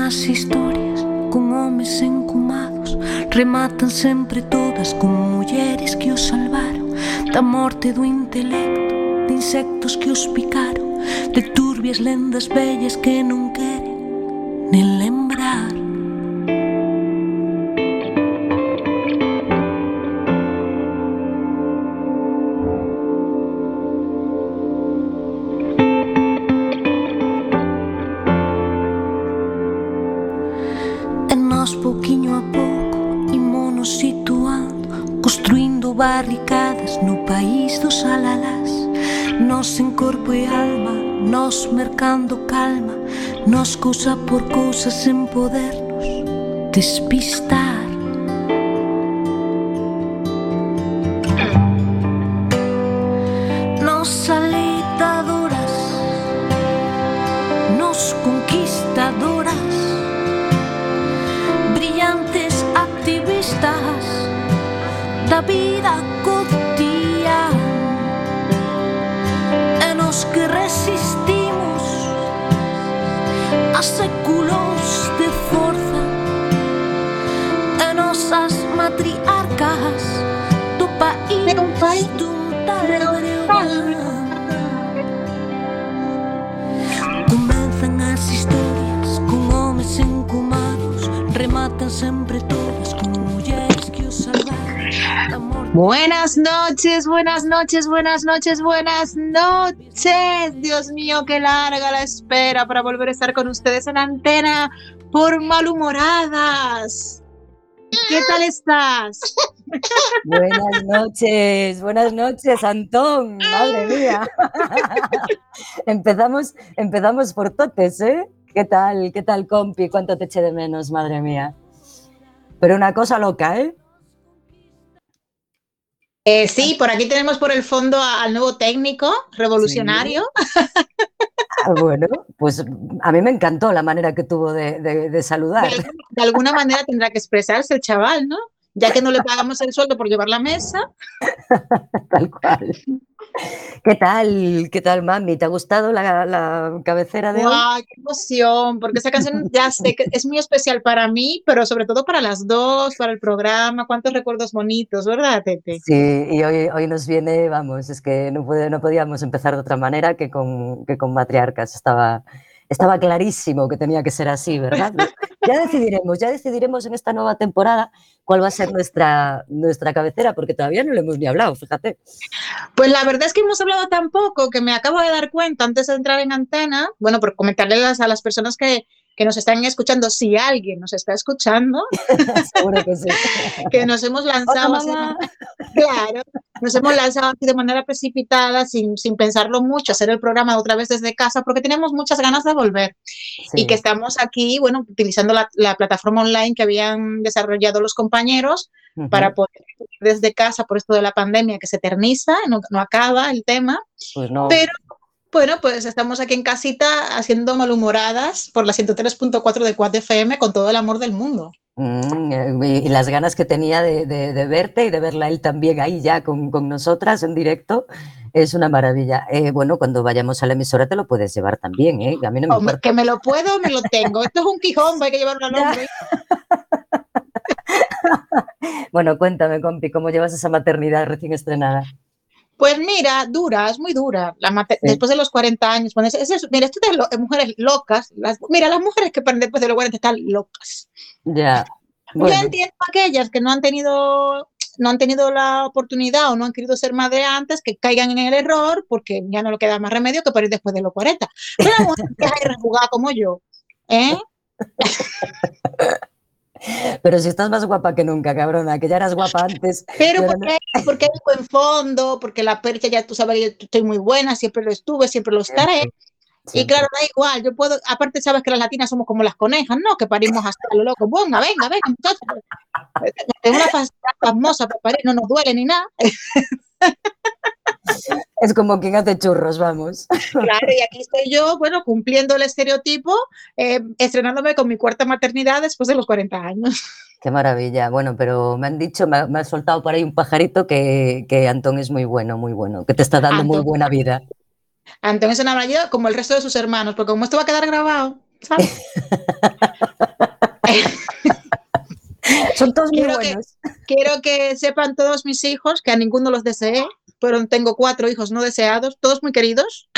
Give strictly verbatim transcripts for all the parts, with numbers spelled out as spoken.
as historias con homes encumados, rematan sempre todas con mulleres que os salvaron da morte do intelecto, de insectos que os picaron, de turbias lendas vellas que non queren nen lembrar. Pouquiño a pouco ímonos situando, construindo barricadas no país dos alalás. Nós en corpo e alma, nós mercando calma, nós cousa por cousa sen podernos despistar. Nós alitadoras, nós conquistadoras, brillantes activistas da vida cotidiana, e nos que resistimos a séculos de forza, e nosas matriarcas do país dun tal Breogán. Comenzan as historias con homes encumados, rematan sempre todas con mulleres que os salvaron. Buenas noches, buenas noches, buenas noches, buenas noches. Dios mío, qué larga la espera para volver a estar con ustedes en antena por Malhumoradas. ¿Qué tal estás? Buenas noches, buenas noches, Antón, madre mía. empezamos, empezamos por totes, ¿eh? ¿Qué tal, qué tal, compi? ¿Cuánto te eché de menos, madre mía? Pero una cosa loca, ¿eh? Eh, sí, por aquí tenemos por el fondo al nuevo técnico revolucionario. Sí. Ah, bueno, pues a mí me encantó la manera que tuvo de, de, de saludar. De, de alguna manera tendrá que expresarse el chaval, ¿no? Ya que no le pagamos el sueldo por llevar la mesa. Tal cual. ¿Qué tal? ¿Qué tal, mami? ¿Te ha gustado la, la cabecera de ¡Wow, hoy? qué emoción! Porque esa canción ya sé que es muy especial para mí, pero sobre todo para las dos, para el programa. Cuántos recuerdos bonitos, ¿verdad, Tete? Sí, y hoy, hoy nos viene, vamos, es que no, puede, no podíamos empezar de otra manera que con, que con matriarcas. Estaba, estaba clarísimo que tenía que ser así, ¿verdad? Ya decidiremos, ya decidiremos en esta nueva temporada cuál va a ser nuestra, nuestra cabecera, porque todavía no le hemos ni hablado, fíjate. Pues la verdad es que hemos hablado tan poco que me acabo de dar cuenta antes de entrar en antena, bueno, por comentarles a las personas que, que nos están escuchando, si alguien nos está escuchando, seguro que sí, que nos hemos lanzado así, claro, nos hemos lanzado así de manera precipitada, sin, sin pensarlo mucho, hacer el programa otra vez desde casa, porque tenemos muchas ganas de volver. Sí. Y que estamos aquí, bueno, utilizando la, la plataforma online que habían desarrollado los compañeros uh-huh. para poder desde casa por esto de la pandemia que se eterniza, no, no acaba el tema, pues no. Pero bueno, pues estamos aquí en casita haciendo Malhumoradas por la ciento tres punto cuatro de Quad F M con todo el amor del mundo. Mm, y las ganas que tenía de, de, de verte y de verla él también ahí ya con, con nosotras en directo, es una maravilla. Eh, bueno, cuando vayamos a la emisora te lo puedes llevar también, ¿eh? A mí no me Hombre, importa. que me lo puedo, me lo tengo. Esto es un Quijón, hay que llevarlo al hombre. Bueno, cuéntame, compi, ¿cómo llevas esa maternidad recién estrenada? Pues mira, dura, es muy dura. La mater- sí. Después de los cuarenta años, bueno, es, es, mira, esto de lo, mujeres locas, las, mira, las mujeres que paren después de los cuarenta están locas. Ya. Bueno. Yo entiendo a aquellas que no han tenido no han tenido la oportunidad o no han querido ser madre antes, que caigan en el error porque ya no le queda más remedio que parir después de los cuarenta. Pero la mujer que es rejugada como yo, ¿eh? Pero si estás más guapa que nunca, cabrona, que ya eras guapa antes. Pero porque, no... porque hay buen fondo, porque la percha ya tú sabes que yo estoy muy buena, siempre lo estuve, siempre lo estaré. Siempre. Siempre. Y claro, da igual, yo puedo, aparte sabes que las latinas somos como las conejas, ¿no? Que parimos hasta lo loco. Venga, venga, venga, muchachos. Tengo una facilidad pasmosa para parir, no nos duele ni nada. Es como quien hace churros, vamos. Claro, y aquí estoy yo, bueno, cumpliendo el estereotipo, eh, estrenándome con mi cuarta maternidad después de los cuarenta años. Qué maravilla. Bueno, pero me han dicho, me, me ha soltado por ahí un pajarito que, que Antón es muy bueno, muy bueno, que te está dando Antón. Muy buena vida. Antón es una maravilla como el resto de sus hermanos, porque como esto va a quedar grabado, ¿sabes? Son todos muy quiero buenos. Que, quiero que sepan todos mis hijos que a ninguno los deseé, pero tengo cuatro hijos no deseados, todos muy queridos.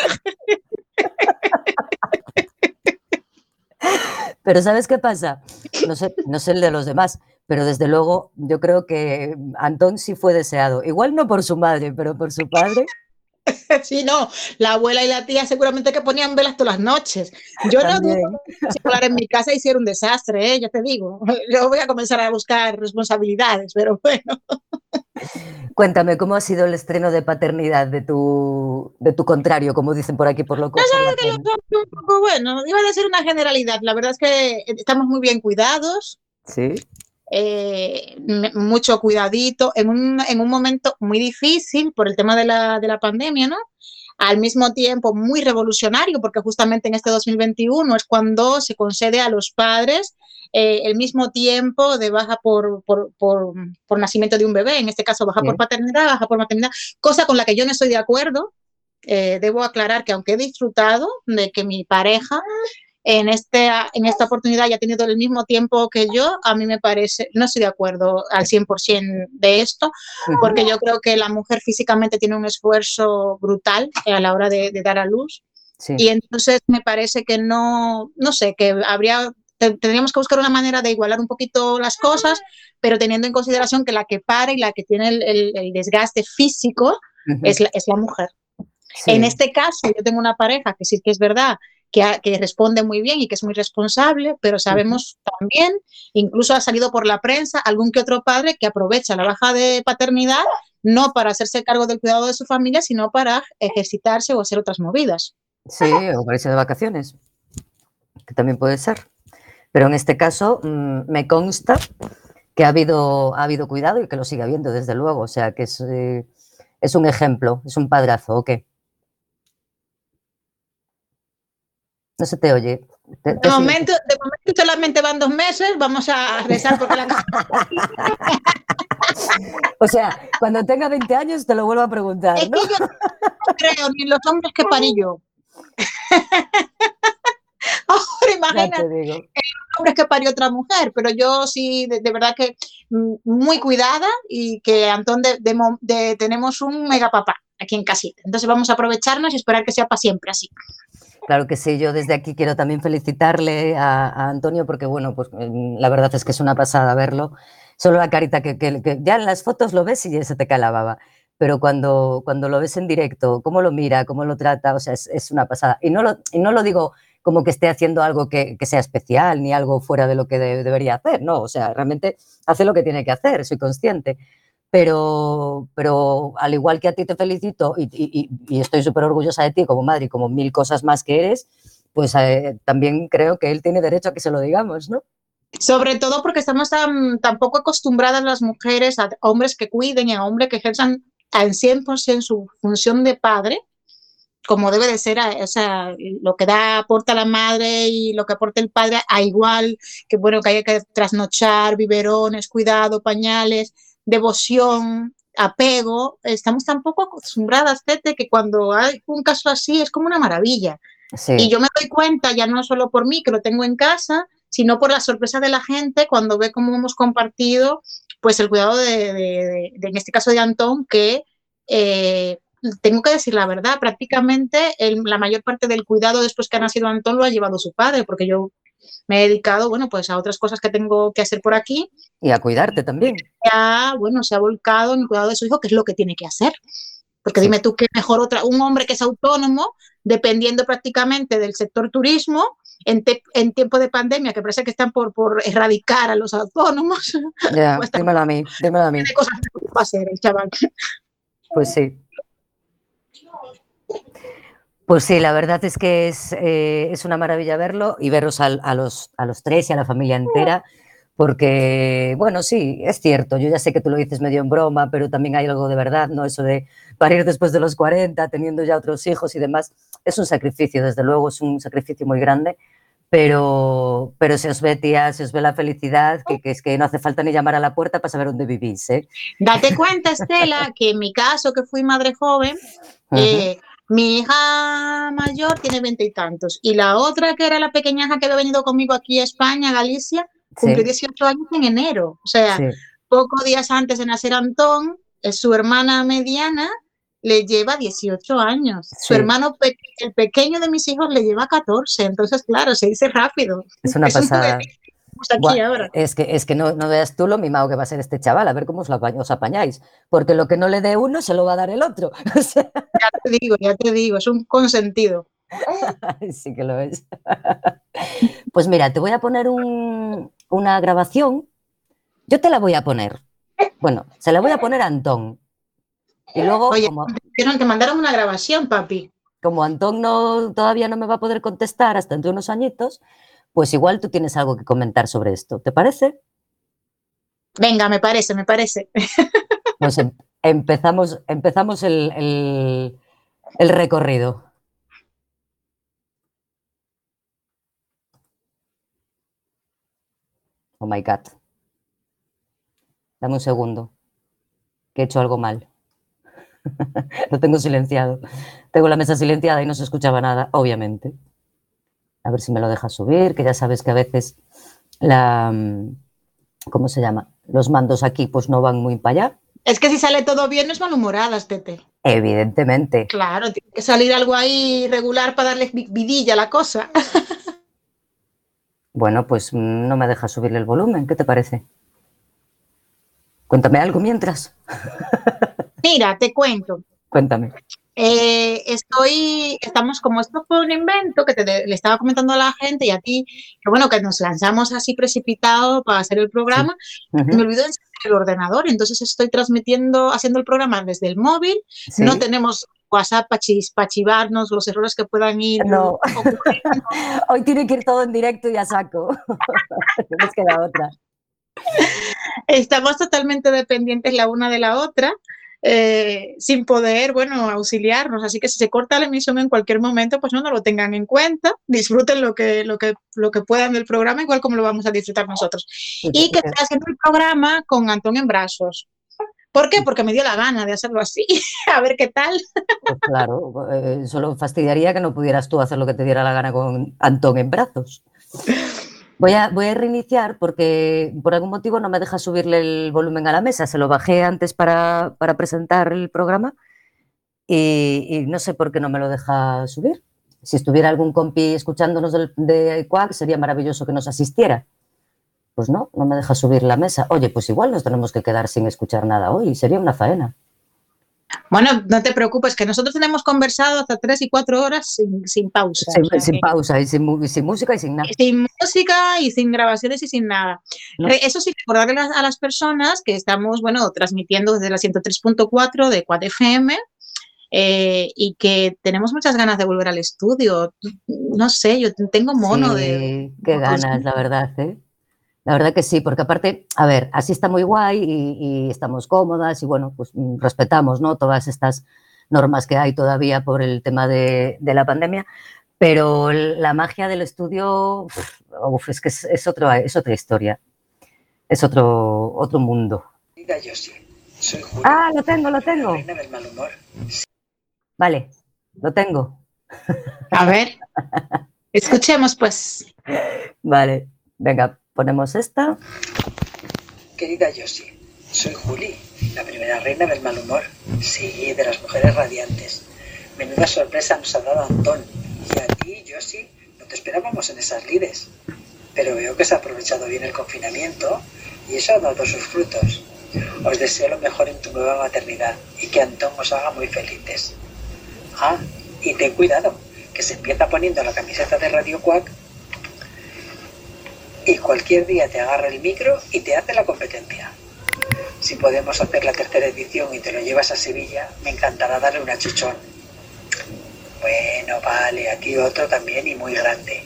Pero ¿sabes qué pasa? No sé, no sé el de los demás, pero desde luego yo creo que Antón sí fue deseado. Igual no por su madre, pero por su padre. Sí, no, la abuela y la tía seguramente que ponían velas todas las noches. Yo También. no dudo que hablar en mi casa hiciera un desastre, ¿eh? Ya te digo. Yo voy a comenzar a buscar responsabilidades, pero bueno. Cuéntame, ¿cómo ha sido el estreno de paternidad de tu, de tu contrario, como dicen por aquí, por lo No por la sé, zona? lo, un poco bueno, iba a decir una generalidad. La verdad es que estamos muy bien cuidados. Sí. Eh, mucho cuidadito, en un, en un momento muy difícil por el tema de la, de la pandemia, ¿no? Al mismo tiempo muy revolucionario, porque justamente en este dos mil veintiuno es cuando se concede a los padres eh, el mismo tiempo de baja por, por, por, por nacimiento de un bebé, en este caso baja sí. por paternidad, baja por maternidad, cosa con la que yo no estoy de acuerdo. Eh, debo aclarar que aunque he disfrutado de que mi pareja en, este, en esta oportunidad haya tenido el mismo tiempo que yo, a mí me parece, no estoy de acuerdo al cien por ciento de esto, porque yo creo que la mujer físicamente tiene un esfuerzo brutal a la hora de, de dar a luz, sí. Y entonces me parece que no, no sé, que habría, tendríamos que buscar una manera de igualar un poquito las cosas, pero teniendo en consideración que la que para y la que tiene el, el, el desgaste físico uh-huh. es, la, es la mujer. Sí. En este caso, yo tengo una pareja que sí que es verdad que, ha, que responde muy bien y que es muy responsable, pero sabemos uh-huh. también, incluso ha salido por la prensa, algún que otro padre que aprovecha la baja de paternidad no para hacerse cargo del cuidado de su familia, sino para ejercitarse o hacer otras movidas. Sí, o para irse de vacaciones, que también puede ser. Pero en este caso mmm, me consta que ha habido, ha habido cuidado y que lo sigue habiendo, desde luego. O sea, que es, eh, es un ejemplo, es un padrazo, ¿o qué? No se te oye. Te, te de, momento, de momento solamente van dos meses, vamos a rezar porque la... O sea, cuando tenga veinte años te lo vuelvo a preguntar, es ¿no? Que yo no creo ni los hombres que parí yo. Ahora imagínate los hombres que parió otra mujer, pero yo sí, de, de verdad que muy cuidada y que Antón de, de, de, tenemos un mega papá aquí en casita. Entonces vamos a aprovecharnos y esperar que sea para siempre así. Claro que sí, yo desde aquí quiero también felicitarle a, a Antonio porque, bueno, pues la verdad es que es una pasada verlo. Solo la carita que, que, que ya en las fotos lo ves y ya se te cae la baba. Pero cuando, cuando lo ves en directo, cómo lo mira, cómo lo trata, o sea, es, es una pasada. Y no lo, y no lo digo como que esté haciendo algo que, que sea especial ni algo fuera de lo que de, debería hacer, no, o sea, realmente hace lo que tiene que hacer, soy consciente. Pero, pero al igual que a ti te felicito y, y, y estoy súper orgullosa de ti como madre y como mil cosas más que eres, pues eh, también creo que él tiene derecho a que se lo digamos, ¿no? Sobre todo porque estamos tan, tan poco acostumbradas las mujeres a hombres que cuiden y a hombres que ejerzan al cien por ciento su función de padre, como debe de ser, o sea, lo que da aporta la madre y lo que aporta el padre, a igual que, bueno, que haya que trasnochar, biberones, cuidado, pañales, devoción, apego. Estamos tan poco acostumbradas, Tete, que cuando hay un caso así es como una maravilla. Sí. Y yo me doy cuenta, ya no solo por mí, que lo tengo en casa, sino por la sorpresa de la gente cuando ve cómo hemos compartido pues el cuidado de, de, de, de en este caso de Antón, que eh, tengo que decir la verdad, prácticamente el, la mayor parte del cuidado después que ha nacido Antón lo ha llevado su padre, porque yo me he dedicado, bueno, pues a otras cosas que tengo que hacer por aquí. Y a cuidarte también. Ya, bueno, se ha volcado en el cuidado de su hijo, que es lo que tiene que hacer. Porque sí. Dime tú qué mejor otra, un hombre que es autónomo, dependiendo prácticamente del sector turismo, en, te, en tiempo de pandemia, que parece que están por, por erradicar a los autónomos. Ya, pues dímelo a mí, dímelo a mí. ¿Qué cosas va a hacer el chaval? Pues sí. Pues sí, la verdad es que es, eh, es una maravilla verlo y veros a, a, los, a los tres y a la familia entera, porque, bueno, sí, es cierto, yo ya sé que tú lo dices medio en broma, pero también hay algo de verdad, ¿no? Eso de parir después de los cuarenta, teniendo ya otros hijos y demás, es un sacrificio, desde luego, es un sacrificio muy grande, pero, pero se os ve, tía, se os ve la felicidad, que, que es que no hace falta ni llamar a la puerta para saber dónde vivís, ¿eh? Date cuenta, Estela, que en mi caso, que fui madre joven, uh-huh. eh, Mi hija mayor tiene veinte y tantos y la otra, que era la pequeñaja que había venido conmigo aquí a España, a Galicia, cumplió sí. dieciocho años en enero. O sea, sí. pocos días antes de nacer Antón, su hermana mediana le lleva dieciocho años. Sí. Su hermano, pe el pequeño de mis hijos, le lleva catorce. Entonces, claro, se dice rápido. Es una es pasada. Aquí bueno, ahora. Es que, es que no, no veas tú lo mimado que va a ser este chaval, a ver cómo os, lo apañ os apañáis, porque lo que no le dé uno se lo va a dar el otro. O sea... Ya te digo, ya te digo, es un consentido. Sí que lo es. Pues mira, te voy a poner un, una grabación, yo te la voy a poner, bueno, se la voy a poner a Antón. Y luego, Oye, como, te mandaron una grabación, papi. Como Antón no, todavía no me va a poder contestar hasta entre unos añitos, pues igual tú tienes algo que comentar sobre esto, ¿te parece? Venga, me parece, me parece. Pues em empezamos, empezamos el, el, el recorrido. Oh my God. Dame un segundo, que he hecho algo mal. Lo tengo silenciado. Tengo la mesa silenciada y no se escuchaba nada, obviamente. A ver si me lo deja subir, que ya sabes que a veces la... ¿Cómo se llama? Los mandos aquí pues no van muy para allá. Es que si sale todo bien no es malhumoradas, Tete. Evidentemente. Claro, tiene que salir algo ahí regular para darle vidilla a la cosa. Bueno, pues no me deja subirle el volumen, ¿qué te parece? Cuéntame algo mientras. Mira, te cuento. Cuéntame. Eh, estoy, estamos, como esto fue un invento que te, le estaba comentando a la gente y a ti, que bueno, que nos lanzamos así precipitado para hacer el programa, sí. uh-huh. Me olvidó encender el ordenador, entonces estoy transmitiendo, haciendo el programa desde el móvil, sí. No tenemos WhatsApp para pa chivarnos los errores que puedan ir. No, hoy tiene que ir todo en directo y a saco, no nos queda otra. Estamos totalmente dependientes la una de la otra. Eh, sin poder, bueno, auxiliarnos, así que si se corta la emisión en cualquier momento, pues no, no lo tengan en cuenta, disfruten lo que, lo que, lo que puedan del programa, igual como lo vamos a disfrutar nosotros. Y que estoy haciendo el programa con Antón en brazos. ¿Por qué? Porque me dio la gana de hacerlo así, a ver qué tal. Pues claro, eh, solo fastidiaría que no pudieras tú hacer lo que te diera la gana con Antón en brazos. Voy a, voy a reiniciar porque por algún motivo no me deja subirle el volumen a la mesa. Se lo bajé antes para, para presentar el programa y, y no sé por qué no me lo deja subir. Si estuviera algún compi escuchándonos de, de Quack, sería maravilloso que nos asistiera. Pues no, no me deja subir la mesa. Oye, pues igual nos tenemos que quedar sin escuchar nada hoy. Sería una faena. Bueno, no te preocupes, que nosotros tenemos conversado hasta tres y cuatro horas sin, sin pausa. Sin, o sea, sin que, pausa, y sin, y sin música y sin nada. Sin música y sin grabaciones y sin nada. No. Eso sí, recordarle a las personas que estamos, bueno, transmitiendo desde la ciento tres punto cuatro de Quack F M eh, y que tenemos muchas ganas de volver al estudio. No sé, yo tengo mono sí, de... qué ganas, la verdad, ¿eh? La verdad que sí, porque aparte, a ver, así está muy guay y, y estamos cómodas y bueno, pues respetamos, ¿no? Todas estas normas que hay todavía por el tema de, de la pandemia, pero la magia del estudio, uf, es que es, es, otro, es otra historia, es otro, otro mundo. Soy Julio, ah, lo tengo, lo tengo. Reina del mal humor. Vale, lo tengo. A ver, escuchemos pues. Vale, venga. Ponemos esta. Querida Josie, soy Juli, la primera reina del mal humor. Sí, de las mujeres radiantes. Menuda sorpresa nos ha dado Antón. Y a ti, Josie, no te esperábamos en esas lides. Pero veo que se ha aprovechado bien el confinamiento y eso ha dado sus frutos. Os deseo lo mejor en tu nueva maternidad y que Antón os haga muy felices. Ah, y ten cuidado, que se empieza poniendo la camiseta de Radio Quack y cualquier día te agarra el micro y te hace la competencia. Si podemos hacer la tercera edición y te lo llevas a Sevilla, me encantará darle una chuchón. Bueno, vale, a ti otro también y muy grande.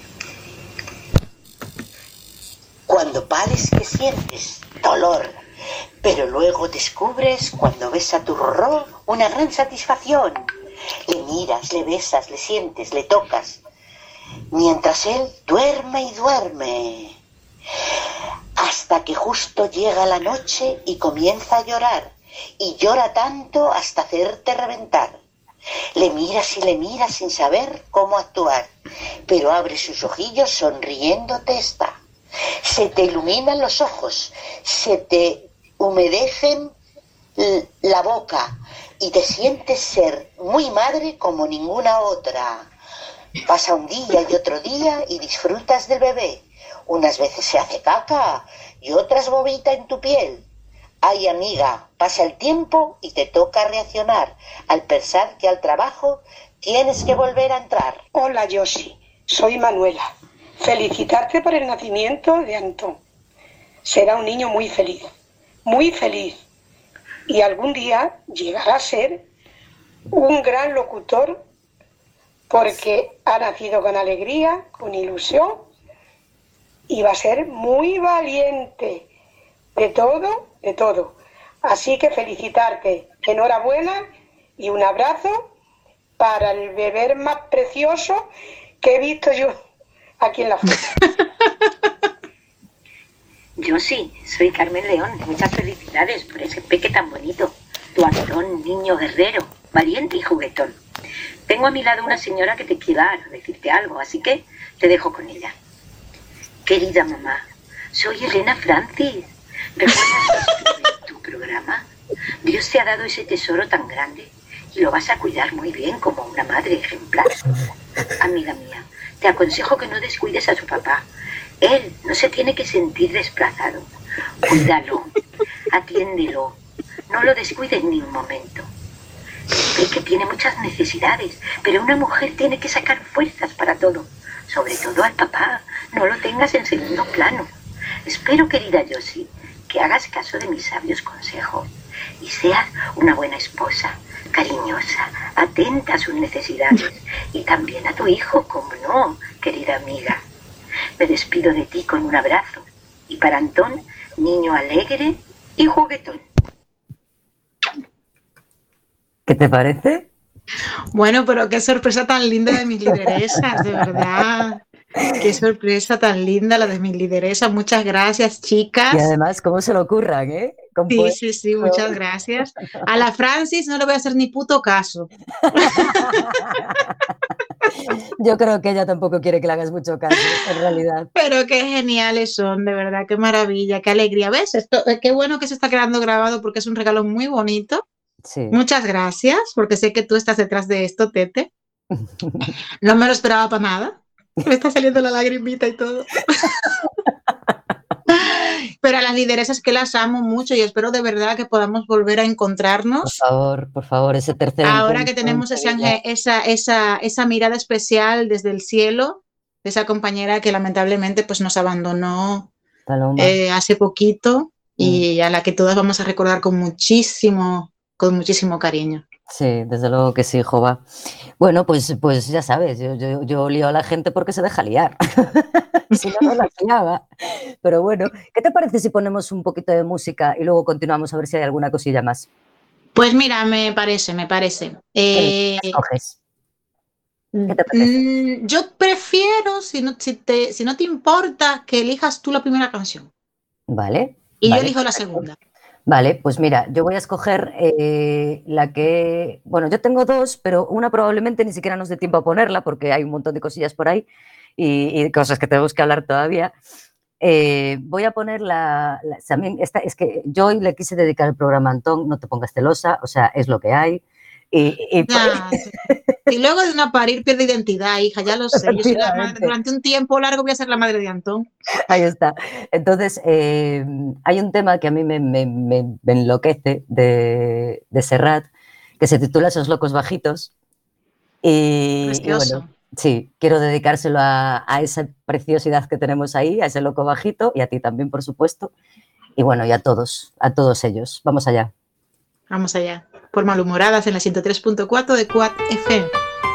Cuando pares, ¿qué sientes? Dolor. Pero luego descubres, cuando ves a tu Rorró, una gran satisfacción. Le miras, le besas, le sientes, le tocas. Mientras él duerme y duerme. Hasta que justo llega la noche y comienza a llorar, y llora tanto hasta hacerte reventar. Le miras y le miras sin saber cómo actuar, pero abre sus ojillos sonriéndote está. Se te iluminan los ojos, se te humedecen la boca y te sientes ser muy madre como ninguna otra. Pasa un día y otro día y disfrutas del bebé. Unas veces se hace caca y otras vomita en tu piel. Ay, amiga, pasa el tiempo y te toca reaccionar al pensar que al trabajo tienes que volver a entrar. Hola, Yoshi, soy Manuela. Felicitarte por el nacimiento de Antón. Será un niño muy feliz, muy feliz. Y algún día llegará a ser un gran locutor porque ha nacido con alegría, con ilusión y va a ser muy valiente. De todo, de todo. Así que felicitarte, enhorabuena y un abrazo para el bebé más precioso que he visto yo aquí en la foto. Yo sí, soy Carmen León. Muchas felicidades por ese peque tan bonito. Tu Antón, niño guerrero, valiente y juguetón. Tengo a mi lado una señora que te quiere decirte algo, así que te dejo con ella. Querida mamá, soy Elena Francis. ¿Recuerdas tu programa? Dios te ha dado ese tesoro tan grande y lo vas a cuidar muy bien como una madre ejemplar. Amiga mía, te aconsejo que no descuides a su papá. Él no se tiene que sentir desplazado. Cuídalo, atiéndelo, no lo descuides ni un momento. Sé que tiene muchas necesidades, pero una mujer tiene que sacar fuerzas para todo. Sobre todo al papá, no lo tengas en segundo plano. Espero, querida Yoshi, que hagas caso de mis sabios consejos y seas una buena esposa, cariñosa, atenta a sus necesidades y también a tu hijo, como no, querida amiga. Me despido de ti con un abrazo y para Antón, niño alegre y juguetón. ¿Qué te parece? Bueno, pero qué sorpresa tan linda de mis lideresas, de verdad. Qué sorpresa tan linda la de mis lideresas. Muchas gracias, chicas. Y además, ¿cómo se lo ocurran, eh? Sí, sí, sí, muchas gracias. A la Francis no le voy a hacer ni puto caso. Yo creo que ella tampoco quiere que le hagas mucho caso, en realidad. Pero qué geniales son, de verdad, qué maravilla, qué alegría. ¿Ves? Esto, qué bueno que se está quedando grabado porque es un regalo muy bonito. Sí. Muchas gracias, porque sé que tú estás detrás de esto, Tete. No me lo esperaba para nada. Me está saliendo la lagrimita y todo. Pero a las lideresas que las amo mucho y espero de verdad que podamos volver a encontrarnos. Por favor, por favor, ese tercer Ahora que tenemos ese ángel, esa, esa, esa mirada especial desde el cielo, de esa compañera que lamentablemente pues, nos abandonó eh, hace poquito y mm. a la que todas vamos a recordar con muchísimo, con muchísimo cariño. Sí, desde luego que sí, Jova. Bueno, pues, pues ya sabes, yo, yo, yo lío a la gente porque se deja liar. Si no, no la liaba. Pero bueno, ¿qué te parece si ponemos un poquito de música y luego continuamos a ver si hay alguna cosilla más? Pues mira, me parece, me parece. ¿Qué eh, escoges? ¿Qué te parece? Yo prefiero, si no, si, te, si no te importa, que elijas tú la primera canción. Vale. Y vale. yo elijo la segunda. Vale, pues mira, yo voy a escoger eh, la que... Bueno, yo tengo dos, pero una probablemente ni siquiera nos dé tiempo a ponerla porque hay un montón de cosillas por ahí y, y cosas que tenemos que hablar todavía. Eh, voy a poner la... la también esta, es que yo hoy le quise dedicar el programa a Antón, no te pongas celosa, o sea, es lo que hay. Y, y, ya, y luego de una parir pierde identidad, hija, ya lo sé. Yo soy la madre, durante un tiempo largo voy a ser la madre de Antón. Ahí está. Entonces, eh, hay un tema que a mí me, me, me, me enloquece de, de Serrat, que se titula Esos locos bajitos. Y, y bueno, sí, quiero dedicárselo a, a esa preciosidad que tenemos ahí, a ese loco bajito, y a ti también, por supuesto. Y bueno, y a todos, a todos ellos. Vamos allá. Vamos allá. Por Malhumoradas en la ciento tres punto cuatro de Quad F M.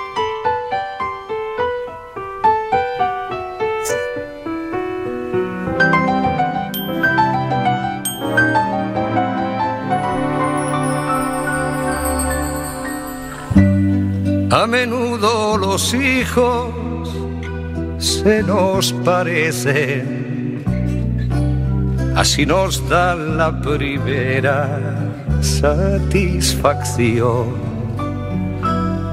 A menudo los hijos se nos parecen, así nos dan la primera satisfacción.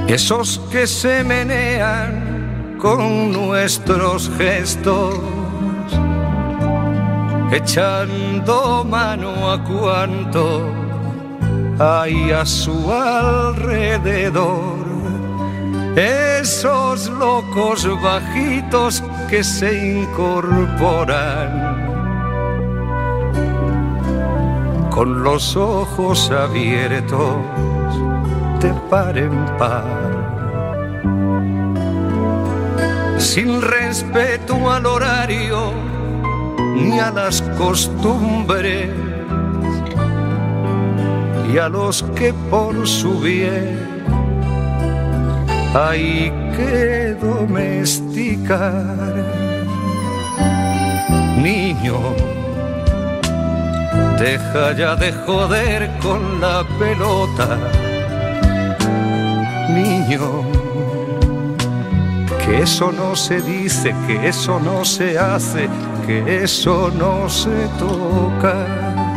esos que se menean con nuestros gestos, echando mano a cuanto hay a su alrededor, esos locos bajitos que se incorporan con los ojos abiertos de par en par, sin respeto al horario ni a las costumbres, y a los que por su bien hay que domesticar. Niño, deja ya de joder con la pelota. Niño, que eso no se dice, que eso no se hace, que eso no se toca.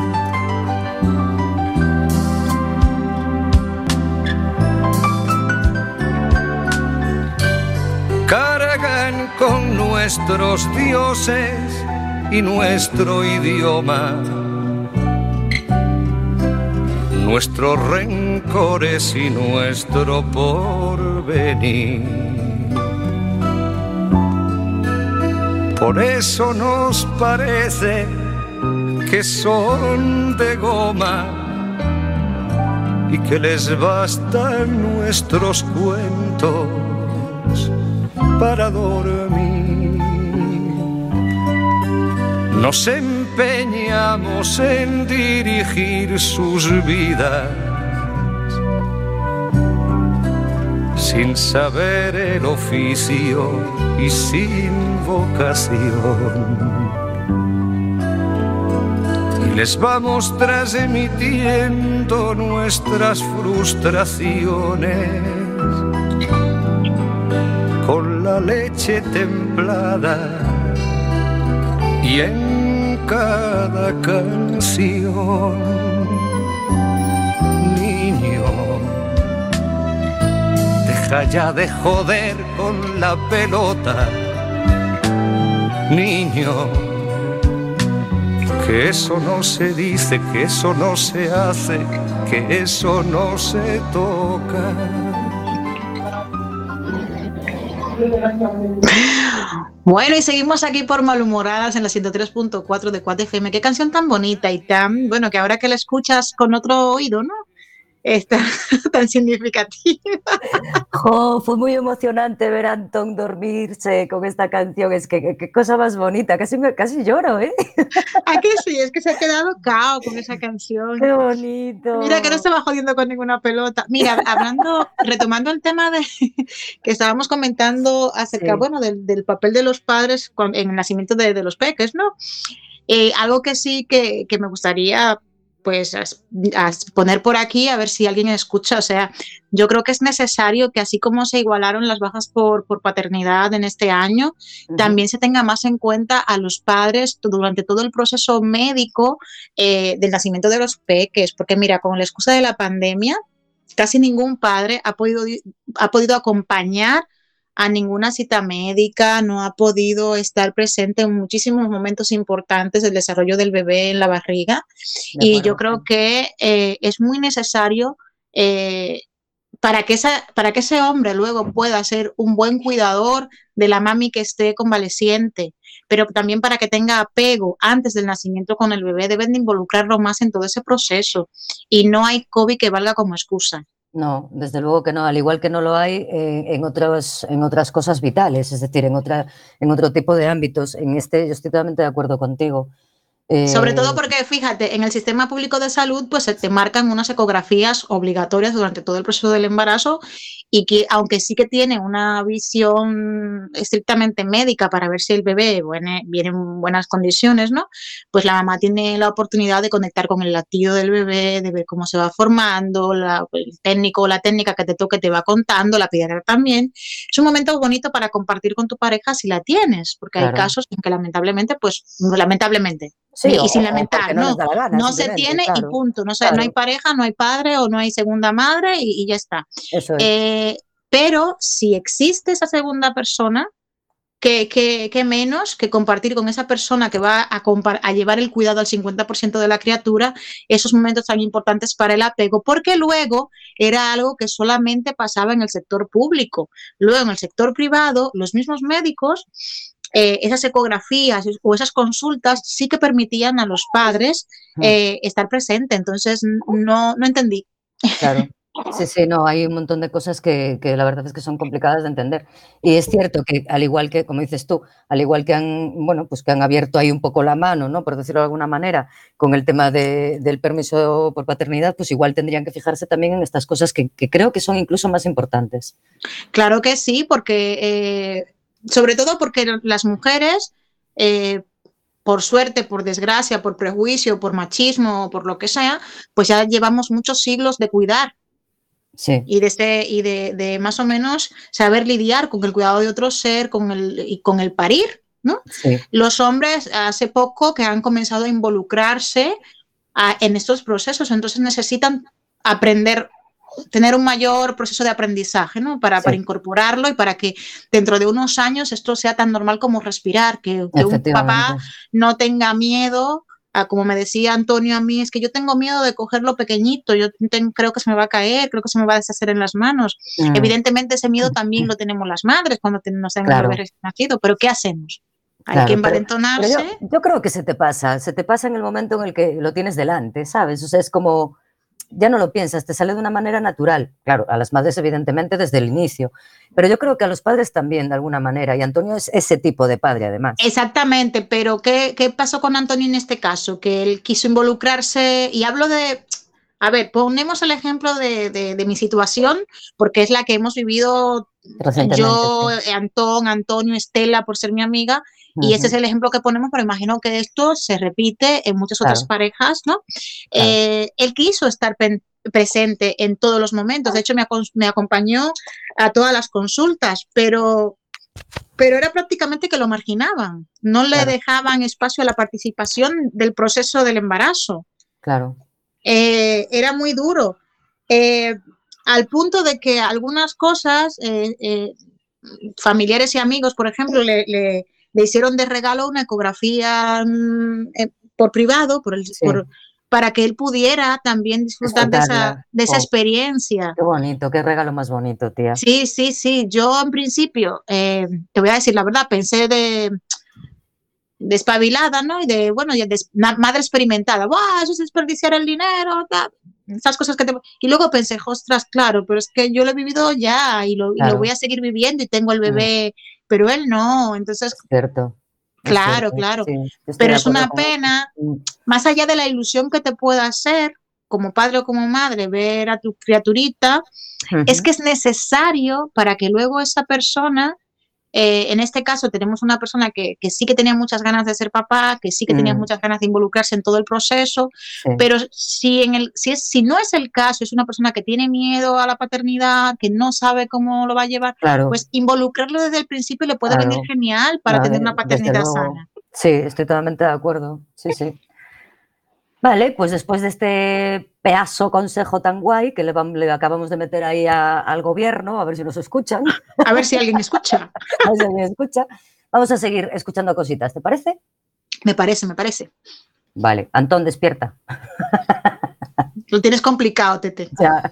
Cargan con nuestros dioses y nuestro idioma, nuestros rencores y nuestro porvenir. Por eso nos parece que son de goma y que les bastan nuestros cuentos para dormir. Nos empeñamos en dirigir sus vidas sin saber el oficio y sin vocación. Y les vamos transmitiendo nuestras frustraciones con la leche templada y en cada canción. Niño, deja ya de joder con la pelota. Niño, que eso no se dice, que eso no se hace, que eso no se toca. Bueno, y seguimos aquí por Malhumoradas en la ciento tres punto cuatro de Cuat F M. Qué canción tan bonita y tan, bueno, que ahora que la escuchas con otro oído, ¿no? Está tan significativa. Oh, fue muy emocionante ver a Antón dormirse con esta canción. Es que qué cosa más bonita, casi, me, casi lloro, ¿eh? ¿A que sí? Es que se ha quedado cao con esa canción. Qué bonito. Mira que no estaba jodiendo con ninguna pelota. Mira, hablando, retomando el tema de que estábamos comentando acerca, sí. bueno, del, del papel de los padres con, en el nacimiento de, de los peques, ¿no? Eh, algo que sí que, que me gustaría pues a, a poner por aquí a ver si alguien escucha, o sea, yo creo que es necesario que así como se igualaron las bajas por, por paternidad en este año, uh-huh. también se tenga más en cuenta a los padres durante todo el proceso médico eh, del nacimiento de los peques, porque mira, con la excusa de la pandemia, casi ningún padre ha podido, ha podido acompañar a ninguna cita médica, no ha podido estar presente en muchísimos momentos importantes del desarrollo del bebé en la barriga. De y yo creo que eh, es muy necesario eh, para, que esa, para que ese hombre luego pueda ser un buen cuidador de la mami que esté convaleciente, pero también para que tenga apego antes del nacimiento con el bebé, deben de involucrarlo más en todo ese proceso y no hay COVID que valga como excusa. No, desde luego que no, al igual que no lo hay en, en, otros, en otras cosas vitales, es decir, en, otra, en otro tipo de ámbitos. En este yo estoy totalmente de acuerdo contigo. Eh, Sobre todo porque, fíjate, en el sistema público de salud pues se te marcan unas ecografías obligatorias durante todo el proceso del embarazo y que, aunque sí que tiene una visión estrictamente médica para ver si el bebé viene, viene en buenas condiciones, ¿no? Pues la mamá tiene la oportunidad de conectar con el latido del bebé, de ver cómo se va formando, la, el técnico o la técnica que te toque te va contando, la pediatra también. Es un momento bonito para compartir con tu pareja si la tienes, porque claro. hay casos en que lamentablemente, pues, lamentablemente, Sí, y, y sin lamentar, no, no, gana, no se tiene claro, y punto, no, claro. no hay pareja, no hay padre o no hay segunda madre y, y ya está. Eso es. Eh, pero si existe esa segunda persona, que, que, que menos que compartir con esa persona que va a, a llevar el cuidado al cincuenta por ciento de la criatura, esos momentos tan importantes para el apego, porque luego era algo que solamente pasaba en el sector público. Luego en el sector privado, los mismos médicos, eh, esas ecografías o esas consultas sí que permitían a los padres eh, estar presentes. Entonces no, no entendí. Claro. Sí, sí, no, hay un montón de cosas que, que la verdad es que son complicadas de entender. Y es cierto que, al igual que, como dices tú, al igual que han, bueno, pues que han abierto ahí un poco la mano, ¿no?, por decirlo de alguna manera, con el tema de, del permiso por paternidad, pues igual tendrían que fijarse también en estas cosas que, que creo que son incluso más importantes. Claro que sí, porque, eh, sobre todo porque las mujeres, eh, por suerte, por desgracia, por prejuicio, por machismo, por lo que sea, pues ya llevamos muchos siglos de cuidar. Sí. Y, de, este, y de, de más o menos saber lidiar con el cuidado de otro ser, con el, y con el parir, ¿no? Sí. Los hombres hace poco que han comenzado a involucrarse a, en estos procesos, entonces necesitan aprender, tener un mayor proceso de aprendizaje, ¿no? Para, sí. para incorporarlo y para que dentro de unos años esto sea tan normal como respirar, que, que un papá no tenga miedo. Ah, como me decía Antonio a mí, es que yo tengo miedo de cogerlo pequeñito, yo tengo, creo que se me va a caer, creo que se me va a deshacer en las manos. Mm. Evidentemente ese miedo también lo tenemos las madres cuando tenemos un claro. bebé recién nacido, pero ¿qué hacemos? Hay claro, que envalentonarse. Pero, pero yo, yo creo que se te pasa, se te pasa en el momento en el que lo tienes delante, ¿sabes? O sea, es como, ya no lo piensas, te sale de una manera natural. Claro, a las madres evidentemente desde el inicio, pero yo creo que a los padres también de alguna manera, y Antonio es ese tipo de padre además. Exactamente, pero ¿qué, qué pasó con Antonio en este caso? Que él quiso involucrarse, y hablo de, a ver, ponemos el ejemplo de, de, de mi situación, porque es la que hemos vivido yo, sí. Antón, Antonio, Estela, por ser mi amiga, uh-huh. y ese es el ejemplo que ponemos, pero imagino que esto se repite en muchas claro. otras parejas, ¿no? Claro. Eh, él quiso estar pen- presente en todos los momentos, de hecho me, me acompañó a todas las consultas, pero, pero era prácticamente que lo marginaban, no le claro. dejaban espacio a la participación del proceso del embarazo. Claro. Eh, era muy duro, eh, al punto de que algunas cosas, eh, eh, familiares y amigos, por ejemplo, le, le, le hicieron de regalo una ecografía eh, por privado, por el, sí. por, para que él pudiera también disfrutar de esa, de esa oh, experiencia. Qué bonito, qué regalo más bonito, tía. Sí, sí, sí. Yo en principio, eh, te voy a decir la verdad, pensé de despabilada, ¿no? Y de, bueno, de, de madre experimentada. ¡Buah, eso es desperdiciar el dinero! Ta, esas cosas que te... Y luego pensé, ostras, claro, pero es que yo lo he vivido ya y lo, claro. y lo voy a seguir viviendo y tengo el bebé, mm. pero él no. Entonces... Es cierto. Claro, es cierto. claro. Sí, pero es una pena, más allá de la ilusión que te pueda hacer como padre o como madre, ver a tu criaturita, uh-huh. es que es necesario para que luego esa persona, eh, en este caso tenemos una persona que, que sí que tenía muchas ganas de ser papá, que sí que tenía uh-huh. muchas ganas de involucrarse en todo el proceso, sí. pero si, en el, si, es, si no es el caso, es una persona que tiene miedo a la paternidad, que no sabe cómo lo va a llevar, claro. pues involucrarlo desde el principio le puede claro. venir genial para claro, tener una paternidad sana. Sí, estoy totalmente de acuerdo, sí, sí. Vale, pues después de este pedazo consejo tan guay que le, le acabamos de meter ahí a, al gobierno, a ver si nos escuchan. A ver si alguien escucha. A ver si alguien escucha. Vamos a seguir escuchando cositas, ¿te parece? Me parece, me parece. Vale, Antón, despierta. Lo tienes complicado, Tete. Ya.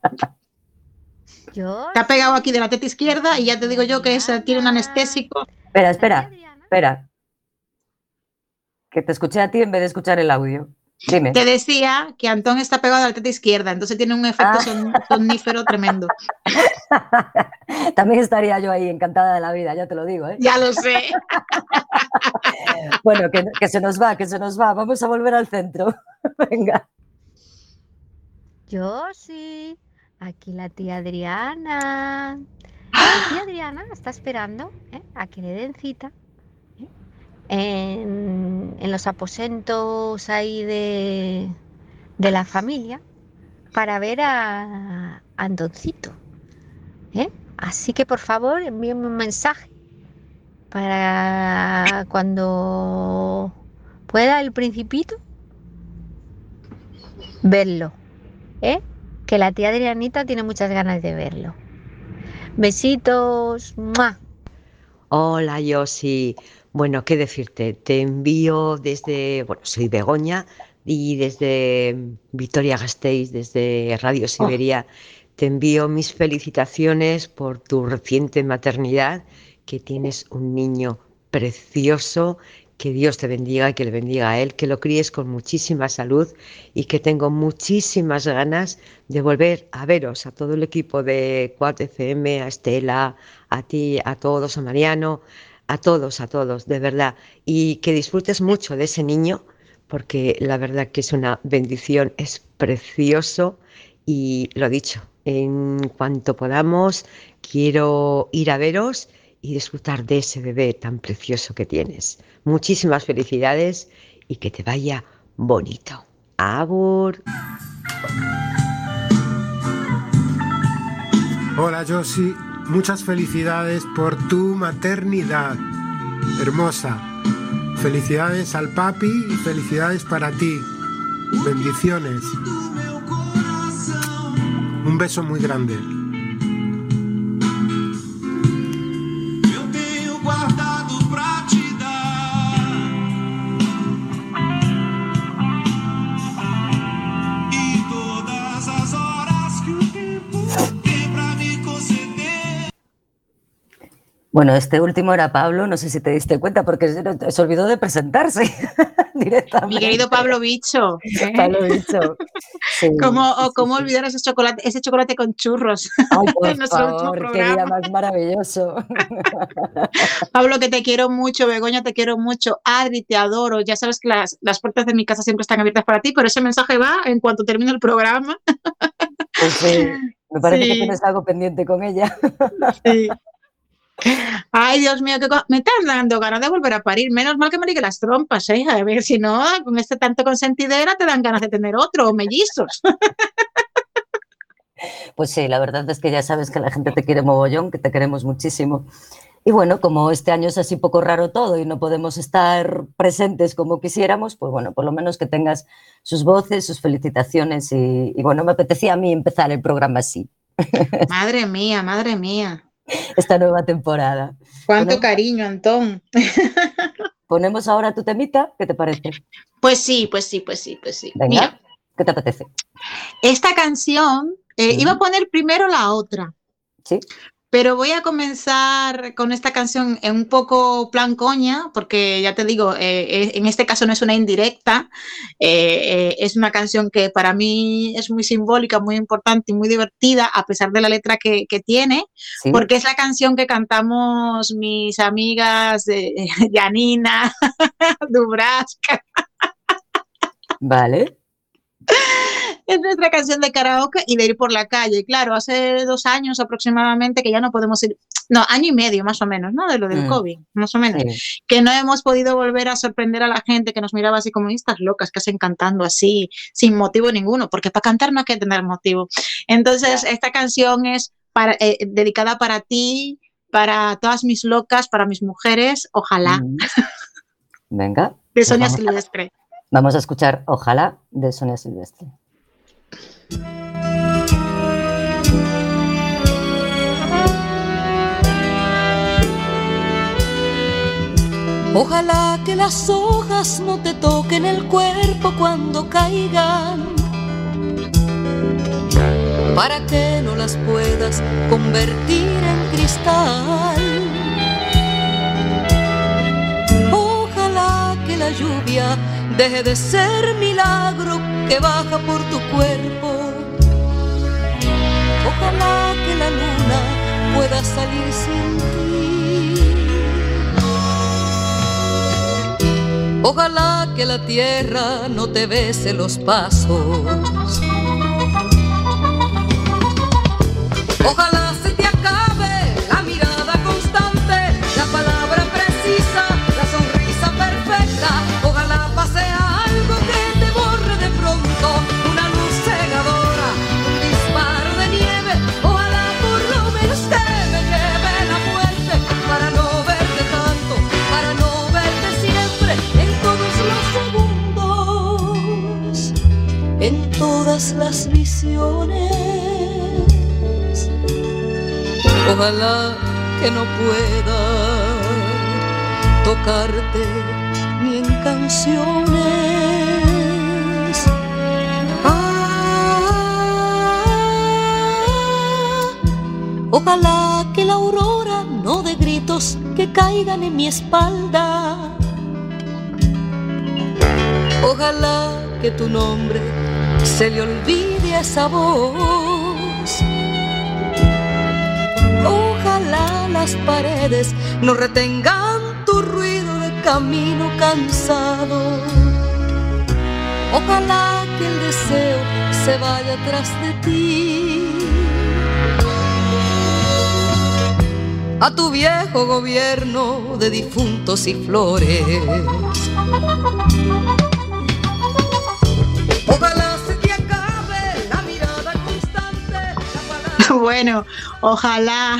Yo... Te ha pegado aquí de la teta izquierda y ya te digo yo que esa tiene un anestésico. Espera, espera, espera. Que te escuché a ti en vez de escuchar el audio. Dime. Te decía que Antón está pegado a la teta izquierda, entonces tiene un efecto ah. somnífero tremendo. También estaría yo ahí encantada de la vida, ya te lo digo, ¿eh? Ya lo sé. Bueno, que, que se nos va, que se nos va. Vamos a volver al centro. Venga. Yo sí. Aquí la tía Adriana. La tía Adriana está esperando ¿eh? a que le den cita. En, en los aposentos ahí de, de la familia para ver a, a Antoncito. ¿eh? Así que por favor envíenme un mensaje para cuando pueda el Principito verlo. ¿eh? Que la tía Adrianita tiene muchas ganas de verlo. Besitos. ¡Mua! Hola, Yosi. Bueno, qué decirte. Te envío desde, bueno, soy Begoña y desde Vitoria-Gasteiz, desde Radio Siberia, oh. te envío mis felicitaciones por tu reciente maternidad, que tienes un niño precioso. Que Dios te bendiga y que le bendiga a él, que lo críes con muchísima salud y que tengo muchísimas ganas de volver a veros, a todo el equipo de Quack F M, a Estela, a ti, a todos, a Mariano, a todos, a todos, de verdad. Y que disfrutes mucho de ese niño, porque la verdad que es una bendición, es precioso y lo dicho, en cuanto podamos quiero ir a veros y disfrutar de ese bebé tan precioso que tienes. Muchísimas felicidades y que te vaya bonito. Agur. Hola, Yosi. Muchas felicidades por tu maternidad. Hermosa. Felicidades al papi y felicidades para ti. Bendiciones. Un beso muy grande. Bueno, este último era Pablo, no sé si te diste cuenta, porque se olvidó de presentarse directamente. Mi querido Pablo Bicho. ¿eh? Pablo Bicho. Sí, ¿Cómo, sí, o cómo sí, olvidar ese chocolate, ese chocolate con churros? Ay, por en nuestro último favor, qué día más maravilloso. Pablo, que te quiero mucho, Begoña, te quiero mucho, Adri, te adoro, ya sabes que las, las puertas de mi casa siempre están abiertas para ti, pero ese mensaje va en cuanto termine el programa. Pues sí, me parece sí. que tienes algo pendiente con ella. Sí. Ay, Dios mío, que me estás dando ganas de volver a parir. Menos mal que me ligue las trompas, ¿eh? A ver, si no, con este tanto consentidera te dan ganas de tener otro, o mellizos. Pues sí, la verdad es que ya sabes que la gente te quiere mogollón, que te queremos muchísimo. Y bueno, como este año es así poco raro todo y no podemos estar presentes como quisiéramos, pues bueno, por lo menos que tengas sus voces, sus felicitaciones y, y bueno, me apetecía a mí empezar el programa así. Madre mía, madre mía. Esta nueva temporada. Cuánto Ponemos, cariño, Antón. Ponemos ahora tu temita, ¿qué te parece? Pues sí, pues sí, pues sí, pues sí. Venga, mira, ¿qué te apetece? Esta canción, eh, mm. iba a poner primero la otra. Sí. Pero voy a comenzar con esta canción en un poco plan coña, porque ya te digo, eh, en este caso no es una indirecta, eh, eh, es una canción que para mí es muy simbólica, muy importante y muy divertida, a pesar de la letra que, que tiene, ¿sí? Porque es la canción que cantamos mis amigas de Janina, Dubraska. Vale. Es nuestra canción de karaoke y de ir por la calle. Claro, hace dos años aproximadamente que ya no podemos ir, no, año y medio más o menos, ¿no? De lo del mm. COVID, más o menos. Sí. Que no hemos podido volver a sorprender a la gente que nos miraba así como estas locas que hacen cantando así, sin motivo ninguno, porque para cantar no hay que tener motivo. Entonces, yeah. esta canción es para, eh, dedicada para ti, para todas mis locas, para mis mujeres, ojalá. Mm. Venga. De Sonia pues Silvestre. Vamos a escuchar Ojalá de Sonia Silvestre. Ojalá que las hojas no te toquen el cuerpo cuando caigan, para que no las puedas convertir en cristal. Ojalá que la lluvia deje de ser milagro que baja por tu cuerpo. Ojalá que la luna pueda salir sin ti. Ojalá que la tierra no te bese los pasos. Ojalá se te acabe la mirada constante, la palabra precisa, la sonrisa perfecta. Ojalá pase algo que te borre de pronto, una luz cegadora, un disparo de nieve. Ojalá por lo menos que me lleve la muerte, para no verte tanto, para no verte siempre, en todos los segundos, en todas las visiones. Ojalá que no pueda tocarte ni en canciones. Ah, ojalá que la aurora no dé gritos que caigan en mi espalda. Ojalá que tu nombre se le olvide a esa voz. Ojalá las paredes no retengan tu ruido de camino cansado. Ojalá que el deseo se vaya atrás de ti. A tu viejo gobierno de difuntos y flores. Ojalá se te acabe la mirada constante, la palabra... Bueno, ojalá.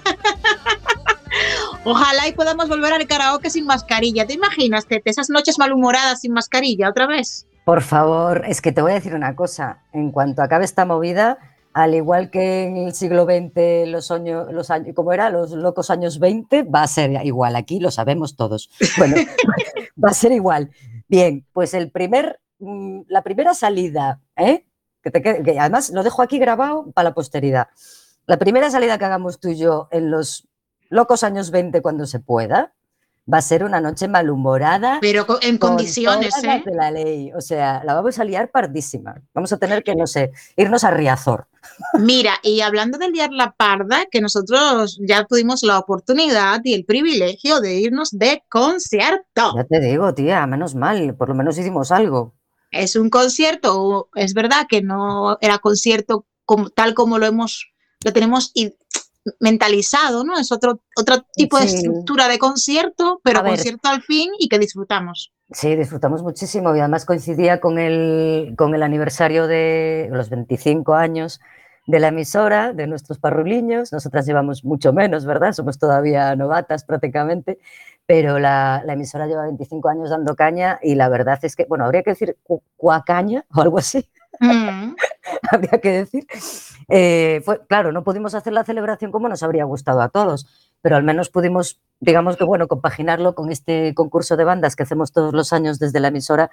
Ojalá y podamos volver al karaoke sin mascarilla. ¿Te imaginas, Tete, esas noches malhumoradas sin mascarilla otra vez? Por favor, es que te voy a decir una cosa. En cuanto acabe esta movida, al igual que en el siglo veinte, los años, los años, ¿cómo era? Los locos años veinte, va a ser igual. Aquí lo sabemos todos. Bueno, va a ser igual. Bien, pues el primer, la primera salida, ¿eh? que, te, que además lo dejo aquí grabado para la posteridad. La primera salida que hagamos tú y yo en los locos años veinte, cuando se pueda, va a ser una noche malhumorada. Pero en con condiciones, todas las ¿eh? de la ley. O sea, la vamos a liar pardísima. Vamos a tener que, no sé, irnos a Riazor. Mira, y hablando de liar la parda, que nosotros ya tuvimos la oportunidad y el privilegio de irnos de concierto. Ya te digo, tía, menos mal, por lo menos hicimos algo. Es un concierto, es verdad que no era concierto como, tal como lo hemos, lo tenemos y, mentalizado, ¿no? Es otro, otro tipo sí. de estructura de concierto, pero a concierto ver. Al fin y que disfrutamos. Sí, disfrutamos muchísimo y además coincidía con el, con el aniversario de los veinticinco años de la emisora, de nuestros parruliños. Nosotras llevamos mucho menos, ¿verdad? Somos todavía novatas prácticamente, pero la, la emisora lleva veinticinco años dando caña y la verdad es que, bueno, habría que decir cu cuacaña o algo así. Mm. Habría que decir. Eh, fue, claro, no pudimos hacer la celebración como nos habría gustado a todos, pero al menos pudimos, digamos que bueno, compaginarlo con este concurso de bandas que hacemos todos los años desde la emisora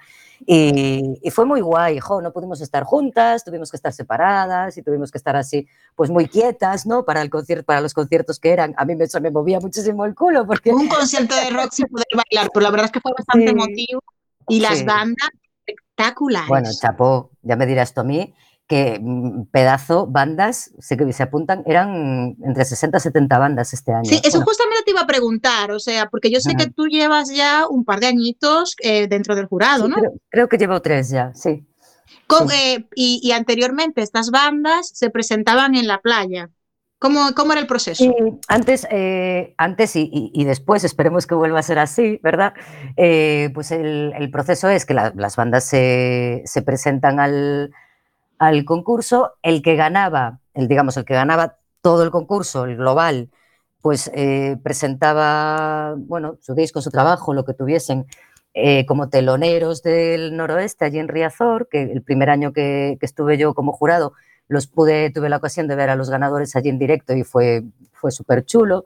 y, y fue muy guay, jo, no pudimos estar juntas, tuvimos que estar separadas y tuvimos que estar así, pues muy quietas, ¿no? Para, el concierto, para los conciertos que eran, a mí me, me movía muchísimo el culo porque... Un concierto de rock sin poder bailar, pero la verdad es que fue bastante sí. emotivo y las sí. bandas espectaculares. Bueno, chapó, ya me dirás tú a mí, que pedazo, bandas, sé que se apuntan, eran entre sesenta y setenta bandas este año. Sí, eso bueno. justamente te iba a preguntar, o sea, porque yo sé uh-huh. que tú llevas ya un par de añitos eh, dentro del jurado, sí, ¿no? Creo, creo que llevo tres ya, sí. Con, sí. Eh, y, y anteriormente estas bandas se presentaban en la playa. ¿Cómo, cómo era el proceso? Sí, antes, eh, antes y, y, y después, esperemos que vuelva a ser así, ¿verdad? Eh, pues el, el proceso es que la, las bandas se, se presentan al... al concurso, el que ganaba, el, digamos, el que ganaba todo el concurso, el global, pues eh, presentaba, bueno, su disco, su trabajo, lo que tuviesen, eh, como teloneros del noroeste, allí en Riazor, que el primer año que, que estuve yo como jurado, los pude, tuve la ocasión de ver a los ganadores allí en directo y fue, fue súper chulo.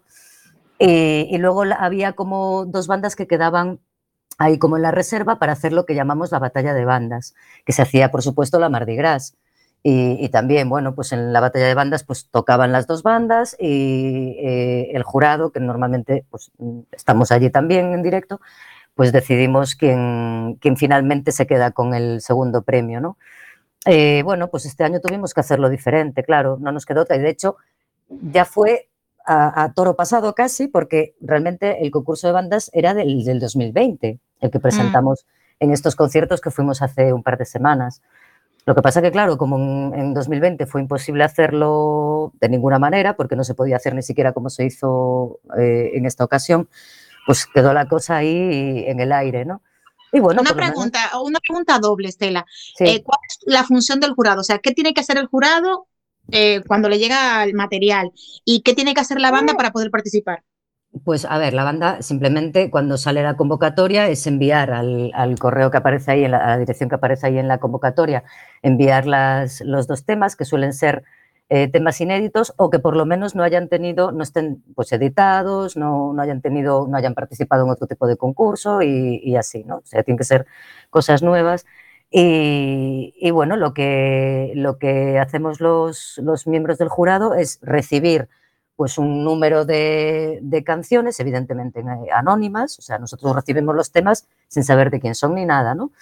Eh, y luego la, había como dos bandas que quedaban ahí como en la reserva para hacer lo que llamamos la batalla de bandas, que se hacía, por supuesto, la Mardi Gras. Y, y también, bueno, pues en la batalla de bandas pues tocaban las dos bandas y eh, el jurado, que normalmente pues estamos allí también en directo, pues decidimos quién, quién finalmente se queda con el segundo premio, ¿no? Eh, bueno, pues este año tuvimos que hacerlo diferente, claro, no nos quedó otra. Y de hecho, ya fue a, a toro pasado casi, porque realmente el concurso de bandas era del, del dos mil veinte, el que presentamos mm. en estos conciertos que fuimos hace un par de semanas. Lo que pasa que, claro, como en, en dos mil veinte fue imposible hacerlo de ninguna manera, porque no se podía hacer ni siquiera como se hizo eh, en esta ocasión, pues quedó la cosa ahí en el aire, ¿no? Y bueno, una, pregunta, menos... una pregunta doble, Estela. Sí. Eh, ¿Cuál es la función del jurado? O sea, ¿qué tiene que hacer el jurado eh, cuando le llega el material? ¿Y qué tiene que hacer la banda para poder participar? Pues a ver, la banda simplemente cuando sale la convocatoria es enviar al, al correo que aparece ahí, en la, a la dirección que aparece ahí en la convocatoria, enviar las, los dos temas que suelen ser eh, temas inéditos o que por lo menos no hayan tenido, no estén pues editados, no, no hayan tenido, no hayan participado en otro tipo de concurso y, y así, ¿no? O sea, tienen que ser cosas nuevas. Y, y bueno, lo que, lo que hacemos los, los miembros del jurado es recibir pues un número de, de canciones, evidentemente eh, anónimas, o sea, nosotros recibimos los temas sin saber de quién son ni nada, ¿no?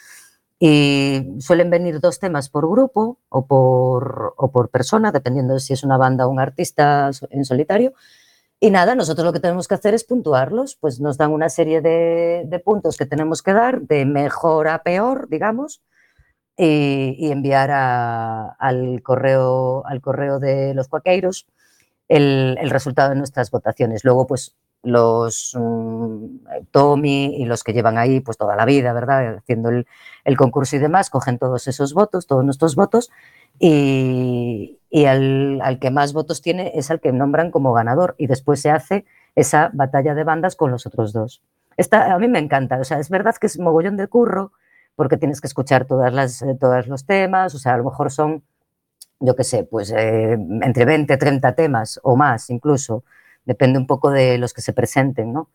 Y suelen venir dos temas por grupo o por, o por persona, dependiendo de si es una banda o un artista en solitario. Y nada, nosotros lo que tenemos que hacer es puntuarlos, pues nos dan una serie de, de puntos que tenemos que dar, de mejor a peor, digamos, y, y enviar a, al, correo, al correo de los cuaqueiros el, el resultado de nuestras votaciones. Luego, pues, los um, Tommy y los que llevan ahí pues toda la vida, ¿verdad?, haciendo el, el concurso y demás, cogen todos esos votos, todos nuestros votos, y, y al, al que más votos tiene es al que nombran como ganador, y después se hace esa batalla de bandas con los otros dos. Esta, a mí me encanta, o sea, es verdad que es mogollón de curro, porque tienes que escuchar todas las, eh, todos los temas, o sea, a lo mejor son, yo qué sé, pues eh, entre veinte, treinta temas o más incluso, depende un poco de los que se presenten, ¿no?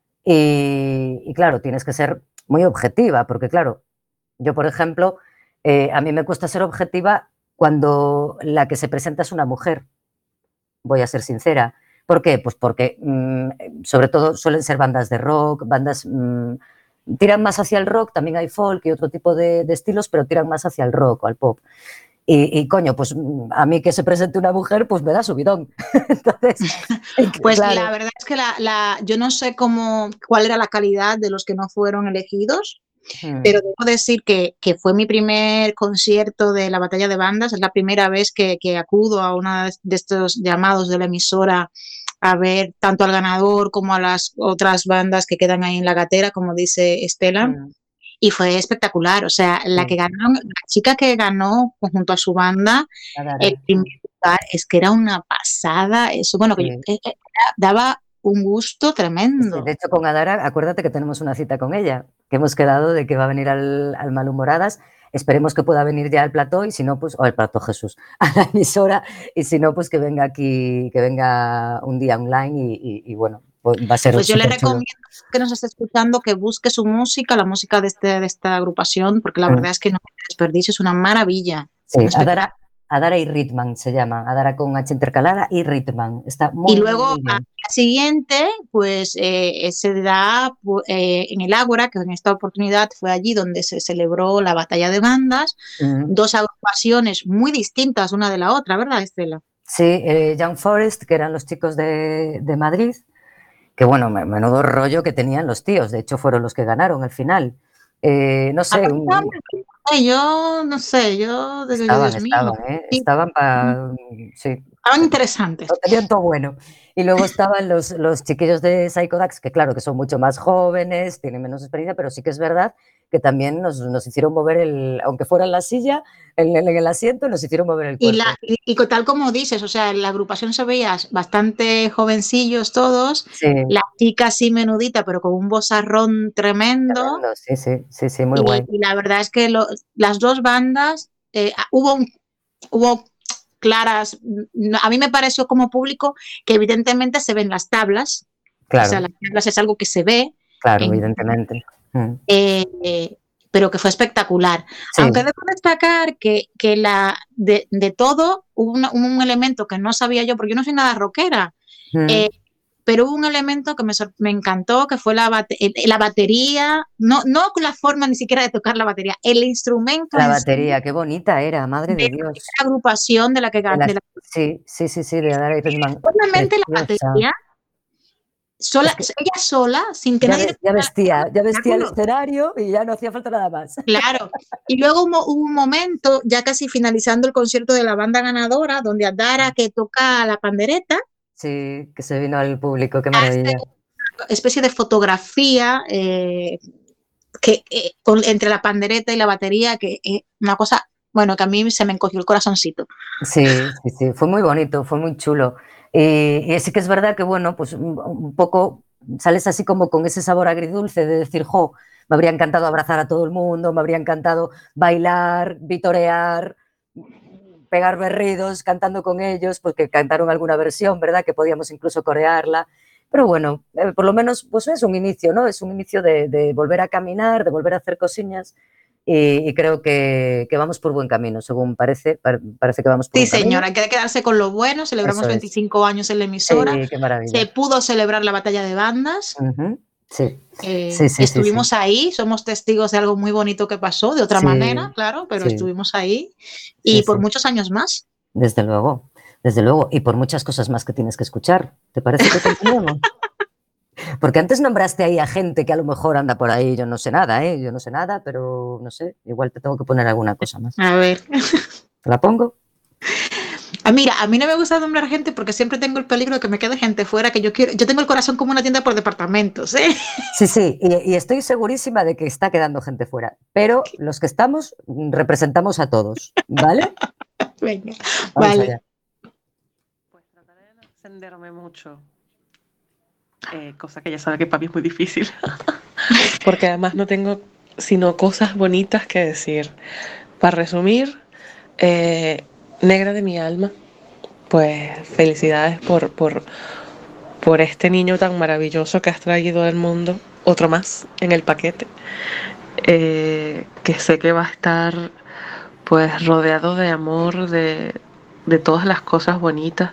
Y, y claro, tienes que ser muy objetiva, porque claro, yo por ejemplo, eh, a mí me cuesta ser objetiva cuando la que se presenta es una mujer, voy a ser sincera. ¿Por qué? Pues porque mmm, sobre todo suelen ser bandas de rock, bandas... Mmm, tiran más hacia el rock, también hay folk y otro tipo de, de estilos, pero tiran más hacia el rock o al pop. Y, y, coño, pues a mí que se presente una mujer, pues me da subidón. Entonces, pues claro. La verdad es que la, la, yo no sé cómo, cuál era la calidad de los que no fueron elegidos, hmm. pero debo decir que, que fue mi primer concierto de la batalla de bandas, es la primera vez que, que acudo a uno de estos llamados de la emisora a ver tanto al ganador como a las otras bandas que quedan ahí en la gatera, como dice Estela. Hmm. Y fue espectacular, o sea, la que ganó, la chica que ganó junto a su banda, el primer lugar, es que era una pasada, eso, bueno, que sí. yo, eh, daba un gusto tremendo. Sí, de hecho, con Adara, acuérdate que tenemos una cita con ella, que hemos quedado de que va a venir al, al Malhumoradas, esperemos que pueda venir ya al plató, y si no, pues, o al plató Jesús, a la emisora, y si no, pues que venga aquí, que venga un día online y, y, y bueno, va a ser pues yo le recomiendo chulo. Que nos esté escuchando que busque su música, la música de, este, de esta agrupación, porque la mm. verdad es que no hay desperdicio, es una maravilla. Sí, Adara, Adara y Ritman se llama, Adara con H intercalada y Ritman. Está muy, y luego muy bien. al día siguiente, pues eh, se da eh, en el Ágora, que en esta oportunidad fue allí donde se celebró la batalla de bandas, mm. dos agrupaciones muy distintas una de la otra, ¿verdad, Estela? Sí, eh, Young Forest, que eran los chicos de, de Madrid, que bueno, menudo rollo que tenían los tíos, de hecho fueron los que ganaron al final. Eh, no sé. Un... Yo no sé, yo desde estaban, Dios estaban, mío. ¿eh? estaban para. Sí. Estaban interesantes. Lo tenían todo bueno. Y luego estaban los, los chiquillos de Psychodax, que claro, que son mucho más jóvenes, tienen menos experiencia, pero sí que es verdad que también nos, nos hicieron mover el, aunque fuera en la silla, en, en el asiento, nos hicieron mover el cuerpo. Y, la, y, y tal como dices, o sea, en la agrupación se veía bastante jovencillos todos, sí. La chica así menudita, pero con un vozarrón tremendo. tremendo sí, sí, sí, sí, muy y, guay. Y la verdad es que lo, las dos bandas, eh, hubo, un, hubo claras, a mí me pareció como público que evidentemente se ven las tablas, claro. O sea, las tablas es algo que se ve. Claro, en, evidentemente. Eh, eh, pero que fue espectacular. Sí. Aunque debo destacar que, que la, de, de todo hubo una, un elemento que no sabía yo, porque yo no soy nada rockera, mm. eh, pero hubo un elemento que me, me encantó, que fue la, bate, la batería, no, no la forma ni siquiera de tocar la batería, el instrumento. La batería, sí, qué bonita era, madre de, de Dios. La agrupación de la que gané. La... Sí, sí, sí, sí, de Adara y Ritman. Obviamente la batería. Sola, es que ella sola, sin que ya nadie... Ve, ya vestía, ya vestía el escenario y ya no hacía falta nada más. Claro. Y luego hubo, hubo un momento, ya casi finalizando el concierto de la banda ganadora, donde Adara, que toca la pandereta... Sí, que se vino al público, qué maravilla. Una especie de fotografía eh, que, eh, con, entre la pandereta y la batería, que es eh, una cosa, bueno, que a mí se me encogió el corazoncito. Sí, sí, sí, fue muy bonito, fue muy chulo. Y, y sí que es verdad que, bueno, pues un, un poco sales así como con ese sabor agridulce de decir, jo, me habría encantado abrazar a todo el mundo, me habría encantado bailar, vitorear, pegar berridos cantando con ellos, porque cantaron alguna versión, ¿verdad? Que podíamos incluso corearla. Pero bueno, eh, por lo menos pues es un inicio, ¿no? Es un inicio de, de volver a caminar, de volver a hacer cosillas y, y creo que, que vamos por buen camino, según parece, par, parece que vamos por sí, buen camino. Sí, señora, hay que quedarse con lo bueno, celebramos Eso veinticinco es. años en la emisora, Sí, qué maravilla. Se pudo celebrar la batalla de bandas. Uh-huh. Sí. Eh, sí, sí, estuvimos sí, sí. ahí, somos testigos de algo muy bonito que pasó, de otra sí, manera, claro, pero sí. estuvimos ahí y sí, por sí. muchos años más. Desde luego, desde luego, y por muchas cosas más que tienes que escuchar. ¿Te parece que continuemos? Porque antes nombraste ahí a gente que a lo mejor anda por ahí, yo no sé nada, ¿eh? Yo no sé nada, pero no sé, igual te tengo que poner alguna cosa más. A ver. ¿Te la pongo? Ah, mira, a mí no me gusta nombrar gente porque siempre tengo el peligro de que me quede gente fuera, que yo quiero, yo tengo el corazón como una tienda por departamentos, ¿eh? Sí, sí, y, y estoy segurísima de que está quedando gente fuera, pero los que estamos representamos a todos, ¿vale? Venga, Vamos vale. allá. Pues trataré de no extenderme mucho, eh, cosa que ya sabe que para mí es muy difícil, porque además no tengo sino cosas bonitas que decir. Para resumir, eh, negra de mi alma, pues felicidades por, por, por este niño tan maravilloso que has traído al mundo, otro más en el paquete, eh, que sé que va a estar pues rodeado de amor, de, de todas las cosas bonitas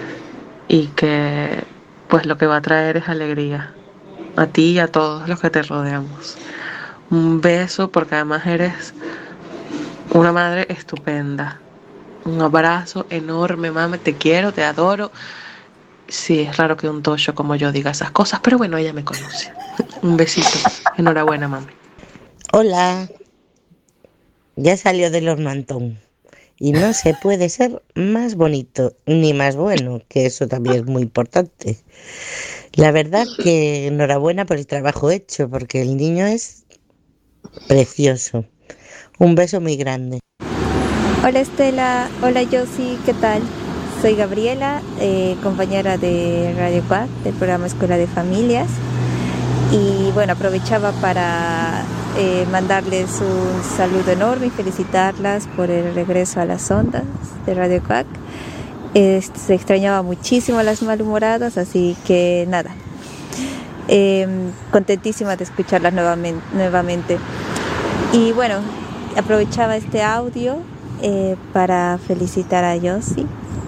y que pues lo que va a traer es alegría a ti y a todos los que te rodeamos. Un beso porque además eres una madre estupenda. Un abrazo enorme, mami, te quiero, te adoro. Sí, es raro que un tocho como yo diga esas cosas, pero bueno, ella me conoce. Un besito. Enhorabuena, mami. Hola. Ya salió del horno Antón. Y no se puede ser más bonito ni más bueno, que eso también es muy importante. La verdad que enhorabuena por el trabajo hecho, porque el niño es precioso. Un beso muy grande. Hola Estela, hola Josie, ¿qué tal? Soy Gabriela, eh, compañera de Radio Cuac, del programa Escuela de Familias. Y bueno, aprovechaba para eh, mandarles un saludo enorme y felicitarlas por el regreso a las ondas de Radio Cuac. Eh, se extrañaba muchísimo a las malhumoradas, así que nada, eh, contentísima de escucharlas nuevamente, nuevamente. Y bueno, aprovechaba este audio eh, para felicitar a Josie.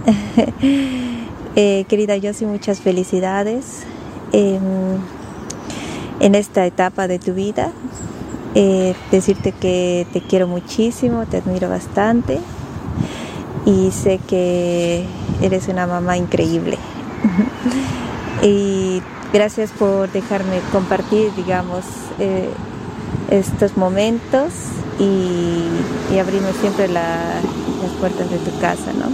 eh, querida Josie, muchas felicidades eh, en esta etapa de tu vida. Eh, decirte que te quiero muchísimo, te admiro bastante y sé que eres una mamá increíble. Y gracias por dejarme compartir, digamos, eh, estos momentos y, y abrirme siempre la, las puertas de tu casa, ¿no?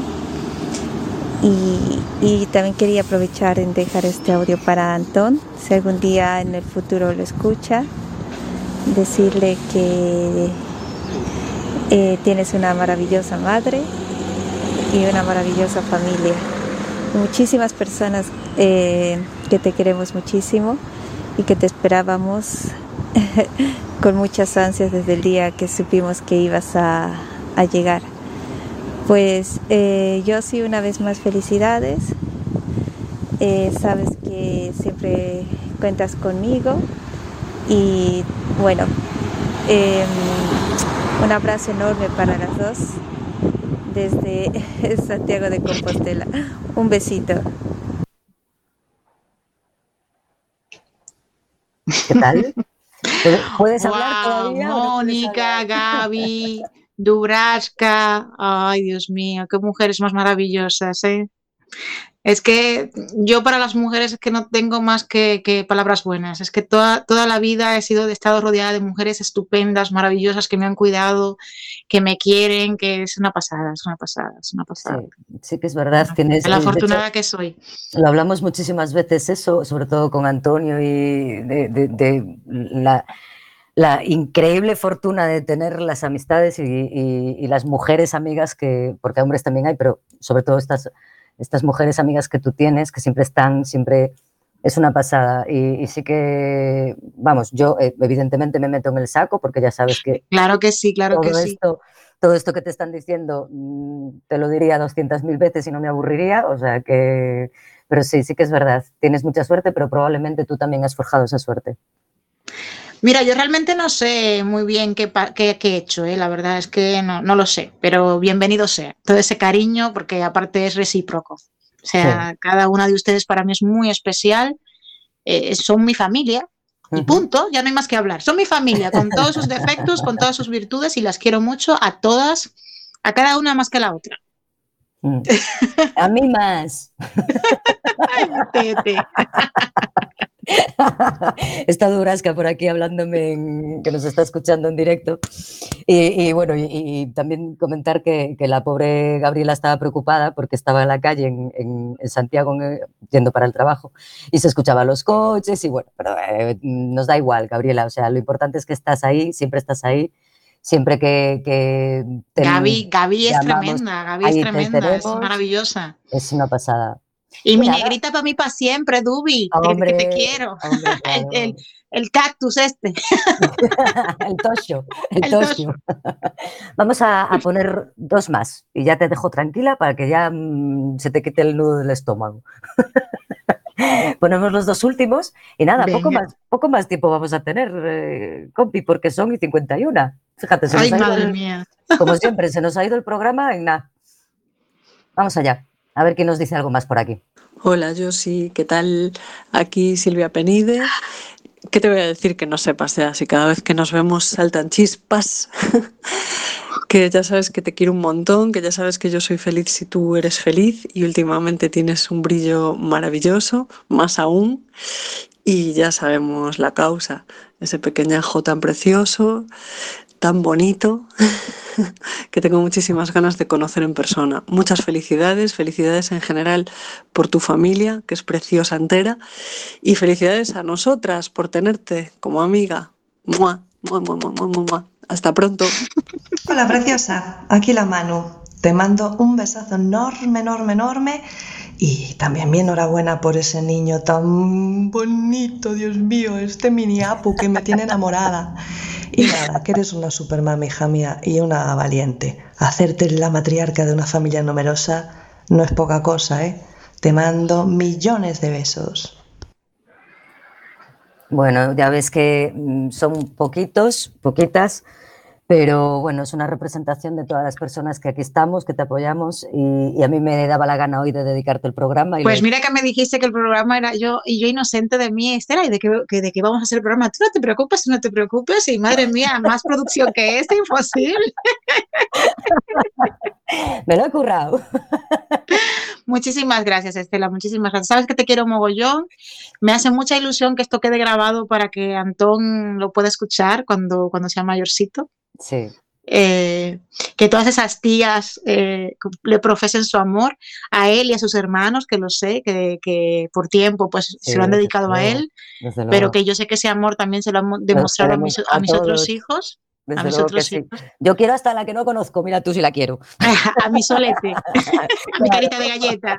Y, y también quería aprovechar en dejar este audio para Antón, si algún día en el futuro lo escucha, decirle que eh, tienes una maravillosa madre y una maravillosa familia. Muchísimas personas eh, que te queremos muchísimo y que te esperábamos con muchas ansias desde el día que supimos que ibas a, a llegar. Pues eh, yo sí, una vez más felicidades. Eh, sabes que siempre cuentas conmigo y bueno, eh, un abrazo enorme para las dos desde Santiago de Compostela. Un besito. ¿Qué tal? ¿Puedes wow, hablar todavía? Mónica, no Gaby, Dubrasca. Ay, Dios mío, qué mujeres más maravillosas, ¿eh? Es que yo para las mujeres es que no tengo más que, que palabras buenas. Es que toda, toda la vida he sido he estado rodeada de mujeres estupendas, maravillosas, que me han cuidado, que me quieren, que es una pasada, es una pasada, es una pasada. Sí, sí que es verdad. Tienes, la afortunada hecho, que soy. Lo hablamos muchísimas veces eso, sobre todo con Antonio, y de, de, de la, la increíble fortuna de tener las amistades y, y, y las mujeres amigas, que, porque hombres también hay, pero sobre todo estas... estas mujeres amigas que tú tienes, que siempre están, siempre es una pasada. Y, y sí que, vamos, yo eh, evidentemente me meto en el saco porque ya sabes que... Claro que sí, claro todo que esto, sí. todo esto que te están diciendo te lo diría doscientas mil veces y no me aburriría, o sea que... Pero sí, sí que es verdad, tienes mucha suerte, pero probablemente tú también has forjado esa suerte. Mira, yo realmente no sé muy bien qué, qué, qué he hecho, ¿eh? La verdad es que no, no lo sé, pero bienvenido sea todo ese cariño, porque aparte es recíproco. O sea, sí. Cada una de ustedes para mí es muy especial, eh, son mi familia y punto, ya no hay más que hablar. Son mi familia, con todos sus defectos, con todas sus virtudes, y las quiero mucho a todas, a cada una más que la otra. Mm. A mí más. Ay, tete. Está Durasca por aquí hablándome, en, que nos está escuchando en directo. Y, y bueno, y, y también comentar que, que la pobre Gabriela estaba preocupada porque estaba en la calle en, en, en Santiago en, yendo para el trabajo y se escuchaban los coches y bueno, pero eh, nos da igual, Gabriela, o sea, lo importante es que estás ahí, siempre estás ahí. Siempre que... que te Gaby, Gaby es tremenda, Gaby es tremenda, es maravillosa. Es una pasada. Y, y mi nada. Negrita para mí para siempre, Dubi, hombre, que te quiero. Hombre, claro. el, el, el cactus este. el tosho, el, el tosho. tosho. Vamos a, a poner dos más y ya te dejo tranquila para que ya mmm, se te quite el nudo del estómago. Ponemos los dos últimos y nada, poco más, poco más tiempo vamos a tener, eh, compi, porque son y cincuenta y una. Fíjate, se nos Ay, ha ido madre el, mía. Como siempre, se nos ha ido el programa en nada. Vamos allá, a ver quién nos dice algo más por aquí. Hola, Josi, ¿qué tal? Aquí Silvia Penide. ¿Qué te voy a decir que no sepas ya? Si cada vez que nos vemos saltan chispas. Que ya sabes que te quiero un montón, que ya sabes que yo soy feliz si tú eres feliz y últimamente tienes un brillo maravilloso, más aún, y ya sabemos la causa, ese pequeñajo tan precioso, tan bonito, que tengo muchísimas ganas de conocer en persona. Muchas felicidades, felicidades en general por tu familia, que es preciosa entera, y felicidades a nosotras por tenerte como amiga. ¡Mua! ¡Mua, mua, mua, mua, mua! Hasta pronto. Hola, preciosa. Aquí la Manu. Te mando un besazo enorme, enorme, enorme. Y también mi enhorabuena por ese niño tan bonito, Dios mío, este mini Apu que me tiene enamorada. Y nada, que eres una super mami, hija mía, y una valiente. Hacerte la matriarca de una familia numerosa no es poca cosa, ¿eh? Te mando millones de besos. Bueno, ya ves que son poquitos, poquitas, pero bueno, es una representación de todas las personas que aquí estamos, que te apoyamos y, y a mí me daba la gana hoy de dedicarte el programa. Y pues le... mira que me dijiste que el programa era yo y yo inocente de mí, Estela, y de que, que, de que vamos a hacer el programa. Tú no te preocupes, tú no te preocupes y madre mía, más producción que esta, imposible. Me lo he currado. Muchísimas gracias, Estela, muchísimas gracias. Sabes que te quiero mogollón. Me hace mucha ilusión que esto quede grabado para que Antón lo pueda escuchar cuando, cuando sea mayorcito. Sí. Eh, que todas esas tías eh, le profesen su amor a él y a sus hermanos, que lo sé, que, que por tiempo pues sí, se lo han dedicado a él, pero que yo sé que ese amor también se lo han demostrado a mis, a mis otros hijos. Desde a mis luego otros que hijos. Sí. Yo quiero hasta la que no conozco, mira tú si la quiero. A mi solete, a mi carita de galleta.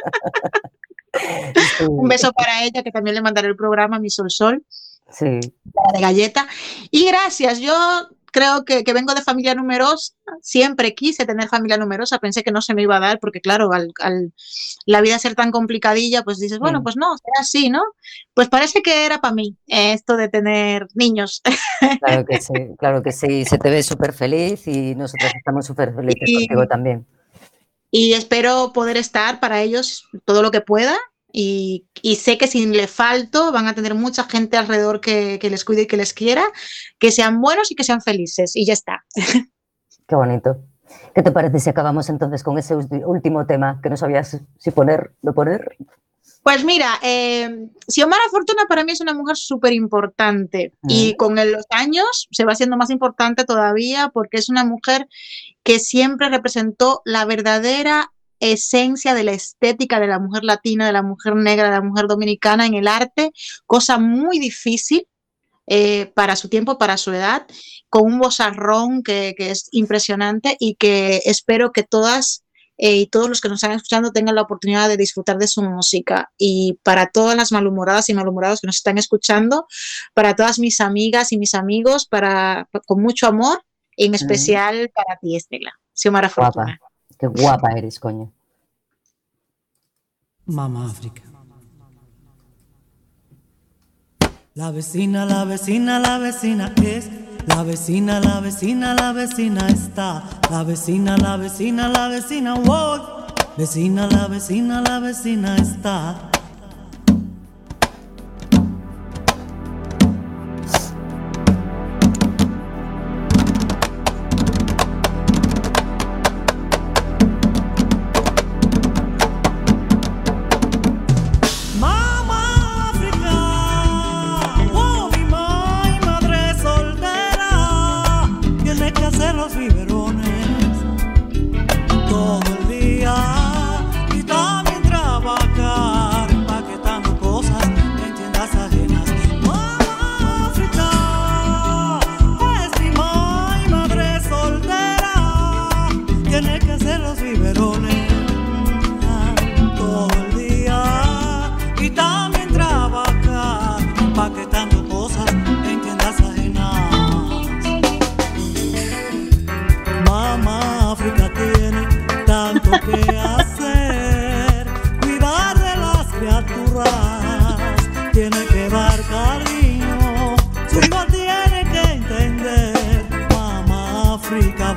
Sí. Un beso para ella, que también le mandaré el programa, mi Sol Sol, sí. de galleta. Y gracias, yo creo que, que vengo de familia numerosa, siempre quise tener familia numerosa, pensé que no se me iba a dar, porque claro, al, al la vida ser tan complicadilla, pues dices, bueno, pues no, será así, ¿no? Pues parece que era para mí eh, esto de tener niños. Claro que sí, claro que sí, se te ve súper feliz y nosotros estamos súper felices y, contigo también. Y espero poder estar para ellos todo lo que pueda. Y, y sé que si le falto van a tener mucha gente alrededor que, que les cuide y que les quiera, que sean buenos y que sean felices y ya está. Qué bonito. ¿Qué te parece si acabamos entonces con ese último tema que no sabías si poner, no poner? Pues mira, eh, Xiomara Fortuna para mí es una mujer súper importante mm. y con el, los años se va haciendo más importante todavía porque es una mujer que siempre representó la verdadera esencia de la estética de la mujer latina, de la mujer negra, de la mujer dominicana en el arte, cosa muy difícil eh, para su tiempo, para su edad, con un vozarrón que, que es impresionante y que espero que todas eh, y todos los que nos están escuchando tengan la oportunidad de disfrutar de su música. Y para todas las malhumoradas y malhumorados que nos están escuchando, para todas mis amigas y mis amigos, para, con mucho amor, en especial mm. para ti, Estela. Xiomara Fortuna. Qué guapa eres, coño. Mamá África. La vecina, la vecina, la vecina es. La vecina, la vecina, la vecina está. La vecina, la vecina, la vecina, wow. Vecina, la vecina, la vecina está. África.